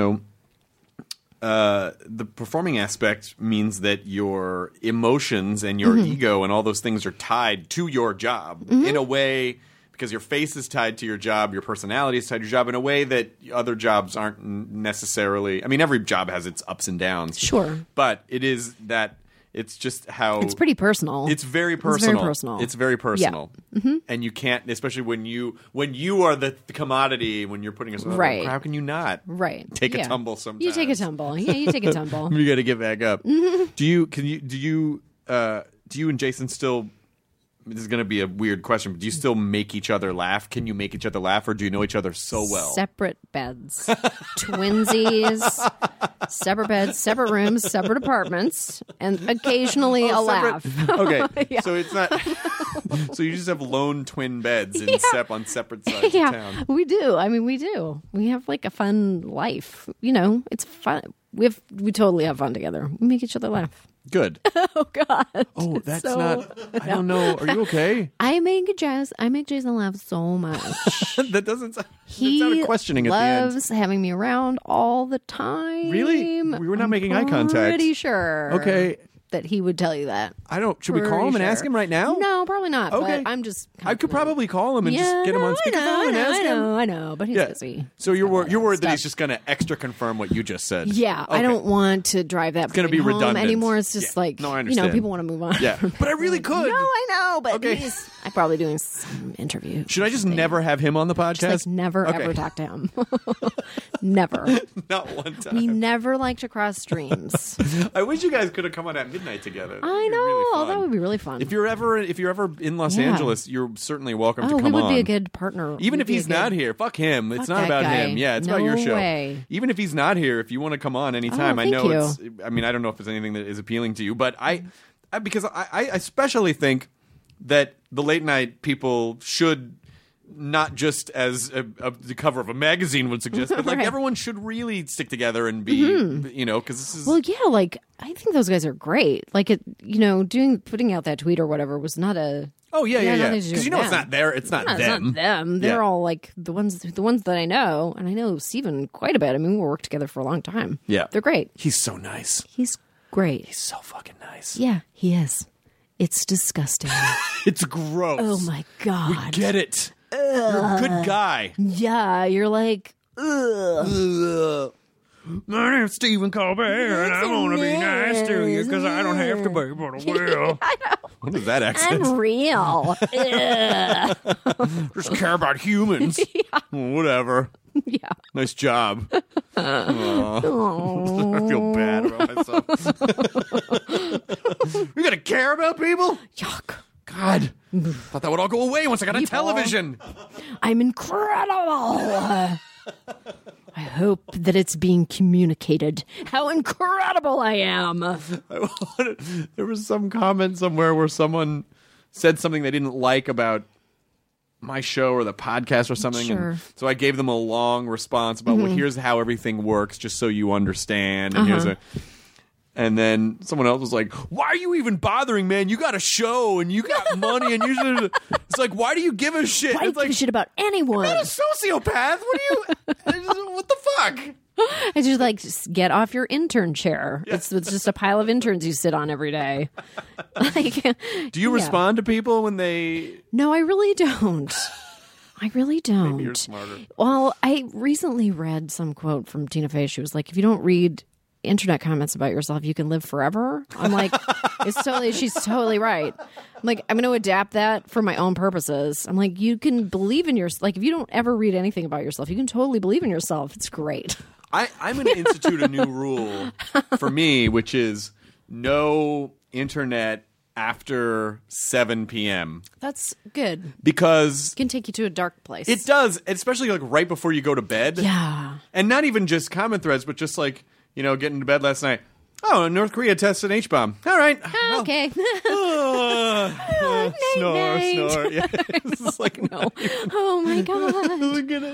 C: the performing aspect means that your emotions and your ego and all those things are tied to your job in a way. Because your face is tied to your job, your personality is tied to your job in a way that other jobs aren't necessarily. I mean, every job has its ups and downs.
G: Sure.
C: But it is that it's just how.
G: It's pretty personal.
C: It's very personal. It's very personal.
G: Yeah.
C: And you can't, especially when you are the commodity, when you're putting yourself
G: right.
C: How can you not?
G: Right.
C: Take a tumble sometimes.
G: You take a tumble. Yeah, you take a tumble.
C: You got to get back up. Do you and Jason still. This is going to be a weird question, but do you still make each other laugh? Can you make each other laugh, or do you know each other so well?
G: Separate beds. Twinsies. Separate beds, separate rooms, separate apartments, and occasionally a laugh.
C: Okay.
G: Yeah.
C: So it's not... So you just have lone twin beds on separate sides of town.
G: We do. I mean, we do. We have like a fun life. It's fun. We totally have fun together. We make each other laugh.
C: Good.
G: Oh God.
C: Oh, that's not. I don't know. Are you okay?
G: I make Jason laugh so much.
C: That doesn't.
G: He
C: sounded questioning at the end.
G: loves having me around all the time.
C: Really? We were not making eye contact.
G: Pretty sure.
C: Okay.
G: That he would tell you that.
C: I don't. Should we call him and ask him right now?
G: No, probably not.
C: Okay.
G: But I'm just.
C: I could probably call him and just get him on speakerphone and ask him.
G: I know, but he's busy.
C: So you're worried that he's just going to extra confirm what you just said.
G: Yeah, okay. I don't want to drive that. It's
C: going to be redundant
G: anymore. It's just like
C: no, I understand.
G: people want to move on.
C: Yeah, but I really could.
G: No, I know, but
C: okay.
G: I'm probably doing some interview.
C: Should I just never have him on the podcast?
G: Just like never
C: Okay.
G: ever talk to him. Never.
C: Not one time.
G: We never like to cross streams.
C: I wish you guys could have come on at midnight together. That'd
G: I
C: be
G: know.
C: really fun.
G: That would be really fun.
C: If you're ever in Los
G: Yeah.
C: Angeles, you're certainly welcome to
G: we
C: come
G: would
C: on.
G: be a good partner.
C: Even
G: We'd
C: if
G: be a
C: he's
G: good-
C: not here, fuck him. It's
G: Fuck
C: not
G: that
C: about
G: guy.
C: him. Yeah, it's
G: No
C: about your show.
G: way.
C: Even if he's not here, if you want to come on anytime, I
G: thank
C: know
G: you.
C: it's. I mean, I don't know if it's anything that is appealing to you, but because I especially think that the late night people should. Not just as the cover of a magazine would suggest, but like
G: Right.
C: everyone should really stick together and be, because this is.
G: Well, yeah, like I think those guys are great. Like putting out that tweet or whatever was not a.
C: Oh yeah.
G: nothing to do
C: Because
G: with
C: it's
G: them.
C: not there. It's not
G: No,
C: them.
G: It's not them. They're
C: Yeah.
G: all like the ones that I know, and I know Steven quite a bit. I mean, we worked together for a long time.
C: Yeah.
G: They're great.
C: He's so nice.
G: He's great.
C: He's so fucking nice.
G: Yeah, he is. It's disgusting.
C: It's gross.
G: Oh my god.
C: Get it. You're a good guy.
G: Yeah, you're like, ugh.
C: My name's Stephen Colbert, and I want to be nice to you because I don't have to be, but I will. What is that accent?
G: I'm real. Ugh.
C: Just care about humans. Well, whatever.
G: Yeah.
C: Nice job. Aw. I feel bad about myself. You gotta care about people?
G: Yuck.
C: God. Thought that would all go away once I got a television.
G: I'm incredible. I hope that it's being communicated how incredible I am.
C: There was some comment somewhere where someone said something they didn't like about my show or the podcast or something.
G: Sure.
C: And so I gave them a long response about, well, here's how everything works, just so you understand. And and then someone else was like, why are you even bothering, man? You got a show and you got money and you should. It's like, why do you give a shit?
G: Why do you
C: It's like,
G: give a shit about anyone?
C: I'm not a sociopath. What do you? What the fuck?
G: I just get off your intern chair. It's just a pile of interns you sit on every day. Like,
C: Do you respond to people when they?
G: No, I really don't. I really don't.
C: Maybe you're smarter.
G: Well, I recently read some quote from Tina Fey. She was like, if you don't read internet comments about yourself, you can live forever. I'm like, she's totally right. I'm like, I'm going to adapt that for my own purposes. I'm like, you can believe in yourself. Like, if you don't ever read anything about yourself, you can totally believe in yourself. It's great.
C: I'm going to institute a new rule for me, which is no internet after 7 p.m.
G: That's good.
C: Because
G: It can take you to a dark place.
C: it does, especially like right before you go to bed.
G: Yeah.
C: And not even just comment threads, but just like, getting to bed last night. Oh, North Korea tested an H-bomb. All right. Well,
G: Okay.
C: snore,
G: night.
C: snore. Yeah. It's just like,
G: No. Oh my god.
C: Look at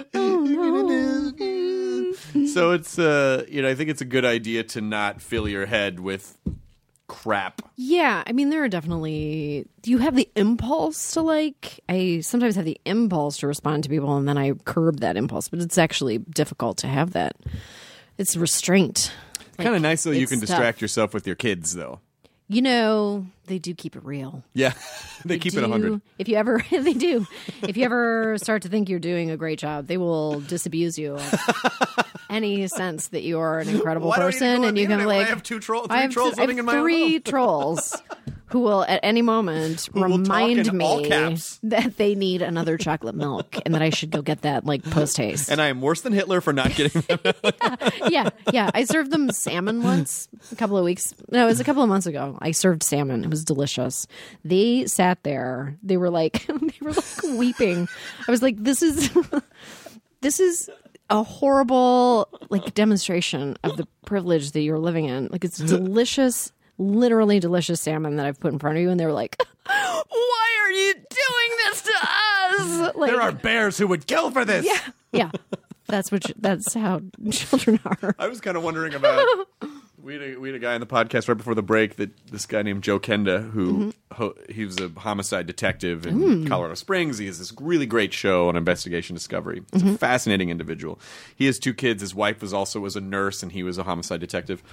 C: it. So it's, I think it's a good idea to not fill your head with crap.
G: Yeah, I mean, there are definitely. You have the impulse to I sometimes have the impulse to respond to people, and then I curb that impulse. But it's actually difficult to have that. It's restraint.
C: Kind of nice though you
G: it's
C: can
G: tough.
C: distract yourself with your kids though.
G: They do keep it real.
C: Yeah, they keep it 100.
G: If you ever, they do. If you ever start to think you're doing a great job, they will disabuse you of any sense that you are an incredible
C: Why do I need to
G: person,
C: go on
G: and
C: the
G: you can
C: internet when
G: like.
C: I have three trolls
G: I have
C: living in my own
G: three
C: home.
G: trolls who will at any moment
C: will talk
G: remind
C: in all
G: me
C: caps.
G: that they need another chocolate milk and that I should go get that post haste.
C: And I am worse than Hitler for not getting them.
G: Yeah. I served them salmon once a couple of weeks. No, it was a couple of months ago. I served salmon. It was delicious. They sat there. They were like weeping. I was like, this is a horrible demonstration of the privilege that you're living in. Like, it's delicious, literally delicious salmon that I've put in front of you, and they were like, why are you doing this to us? Like,
C: There are bears who would kill for this.
G: yeah. That's how children are.
C: I was kind of wondering about. We had a guy on the podcast right before the break, this guy named Joe Kenda, who he was a homicide detective in Colorado Springs. He has this really great show on Investigation Discovery. He's a fascinating individual. He has two kids. His wife was a nurse, and he was a homicide detective.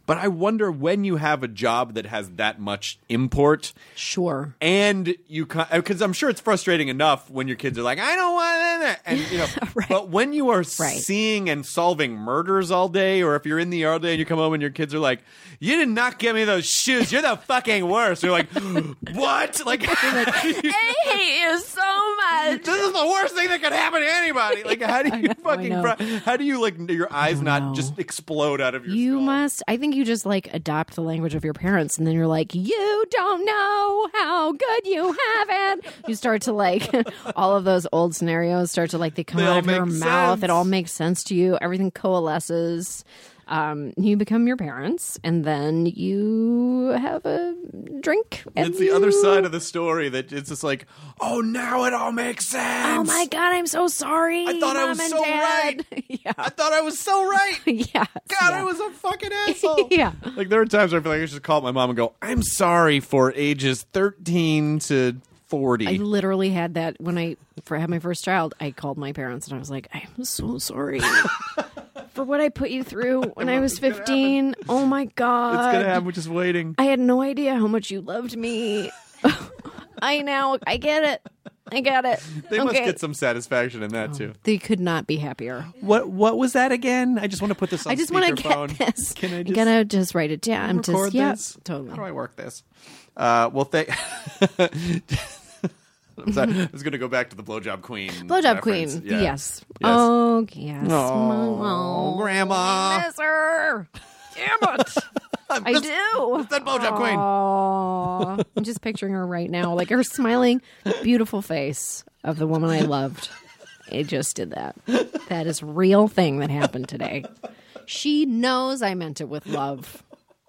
C: But I wonder when you have a job that has that much import.
G: Sure.
C: And you, because I'm sure it's frustrating enough when your kids are like, I don't want that. And, you know,
G: Right.
C: But when you are seeing and solving murders all day, or if you're in the yard all day and you come home and your kids are like, you did not give me those shoes. You're the fucking worst. You're like, what? Like,
G: I hate you so much.
C: this is the worst thing that could happen to anybody. Like, how do you how do you, like, your eyes not just explode out of your
G: You
C: skull?
G: must. I think you just like adopt the language of your parents, and then you're like, you don't know how good you have it. You start to like all of those old scenarios start to like they come
C: They
G: out
C: all
G: of your
C: make
G: mouth.
C: sense.
G: It all makes sense to you. Everything coalesces. You become your parents, and then you have a drink. And
C: It's the other side of the story that it's just like, oh, now it all makes sense.
G: Oh my God, I'm so sorry.
C: I thought I was
G: Mom and
C: so
G: Dad.
C: right. I thought I was so right.
G: Yeah.
C: God, I was a fucking asshole.
G: Yeah.
C: Like, there are times where I feel like I should call my mom and go, I'm sorry for ages 13 to 40.
G: I literally had that when I had my first child. I called my parents and I was like, I'm so sorry for what I put you through when I was 15. Oh my God.
C: It's going to happen. We're just waiting.
G: I had no idea how much you loved me. I get it. I got it.
C: They must get some satisfaction in that, too.
G: They could not be happier.
C: What was that again? I just want to put this on
G: I just want to
C: speakerphone.
G: get this.
C: Can I
G: I'm
C: just
G: gonna just write it down.
C: record this?
G: Totally.
C: How do I work this? Well, thank... I'm sorry. I was going to go back to the Blowjob Queen.
G: Blowjob
C: reference.
G: Queen.
C: Yeah.
G: Yes. Oh, yes.
C: Oh, Grandma.
G: Miss her. Damn it. I do.
C: That Blowjob Queen.
G: Oh, I'm just picturing her right now, like her smiling, beautiful face of the woman I loved. It just did that. That is a real thing that happened today. She knows I meant it with love.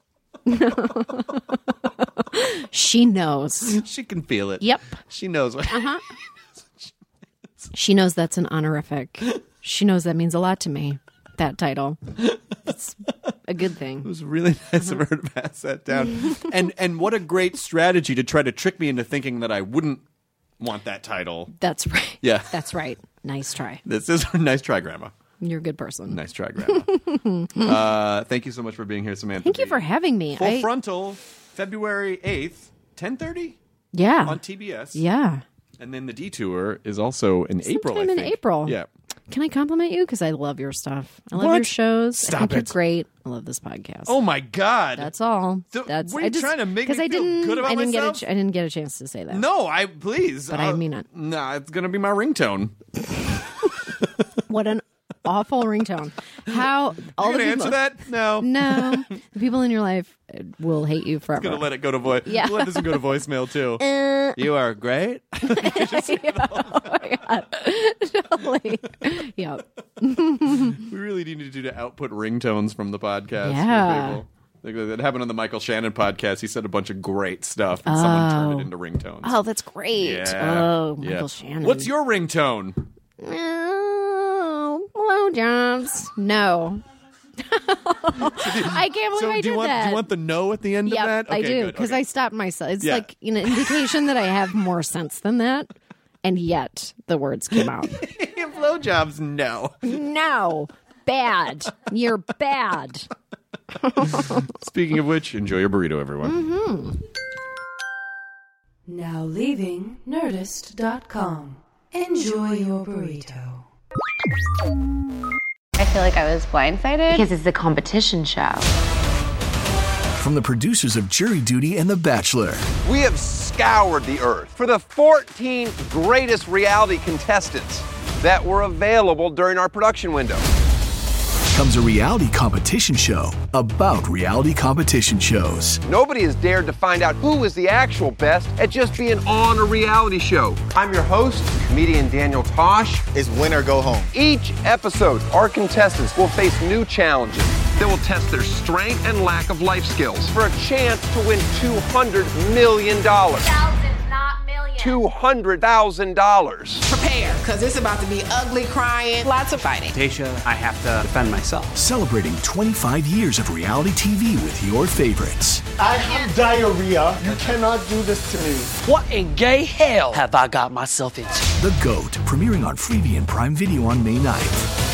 G: She knows.
C: She can feel it.
G: Yep.
C: She knows.
G: Uh-huh. She knows that's an honorific. She knows that means a lot to me, that title. It's a good thing.
C: It was really nice of her to pass that down. And what a great strategy to try to trick me into thinking that I wouldn't want that title.
G: That's right.
C: Yeah.
G: That's right. Nice try.
C: This is a nice try, Grandma.
G: You're a good person.
C: Nice try, Grandma. Thank you so much for being here, Samantha.
G: Thank you for having me.
C: Full Frontal, February 8th, 10:30
G: Yeah.
C: on TBS.
G: Yeah.
C: And then the Detour is also in April, I
G: Sometime in
C: think.
G: April.
C: Yeah.
G: Can I compliment you? Because I love your stuff. I love
C: What?
G: your shows.
C: Stop
G: I think
C: it.
G: You're great. I love this podcast.
C: Oh, my God.
G: That's all.
C: So,
G: That's
C: what are you trying to make me
G: because
C: feel good about
G: I didn't
C: myself?
G: I didn't get a chance to say that.
C: No, please.
G: But I mean it.
C: Nah, it's going to be my ringtone.
G: What an awful ringtone. How all
C: You
G: the
C: going to
G: people,
C: answer that? No.
G: No, the people in your life will hate you forever.
C: Going to let it go to voice.
G: Yeah.
C: Let this one go to voicemail, too. You are great.
G: Totally. Yep.
C: We really need to output ringtones from the podcast.
G: Yeah.
C: For people. That happened on the Michael Shannon podcast. He said a bunch of great stuff, and someone turned it into ringtones.
G: Oh, that's great.
C: Yeah.
G: Oh,
C: Yeah.
G: Michael Shannon.
C: What's your ringtone?
G: Oh, blowjobs. No. I can't believe
C: So
G: I
C: do you
G: did
C: want
G: that.
C: do you want the no at the end
G: Yep,
C: of that?
G: I
C: Okay,
G: do
C: good.
G: because
C: Okay.
G: I stopped myself. It's
C: Yeah.
G: like an indication that I have more sense than that, and yet the words came out.
C: Blowjobs, no.
G: No, bad. You're bad.
C: Speaking of which, enjoy your burrito, everyone.
G: Mm-hmm.
F: Now leaving Nerdist.com. Enjoy your burrito.
H: I feel like I was blindsided because it's a competition show.
I: From the producers of Jury Duty and The Bachelor,
J: We have scoured the earth for the 14 greatest reality contestants that were available during our production window.
I: comes a reality competition show about reality competition shows.
J: Nobody has dared to find out who is the actual best at just being on a reality show. I'm your host, comedian Daniel Tosh.
K: It's win or go home.
J: Each episode, our contestants will face new challenges that will test their strength and lack of life skills for a chance to win $200 million.
L: Thousands, not millions.
J: $200,000.
M: Prepare, because it's about to be ugly, crying, lots of fighting.
N: Tasha, I have to defend myself.
I: Celebrating 25 years of reality TV with your favorites.
O: I have diarrhea. You cannot do this to me.
N: What in gay hell have I got myself into?
I: The GOAT, premiering on Freevee and Prime Video on May 9th.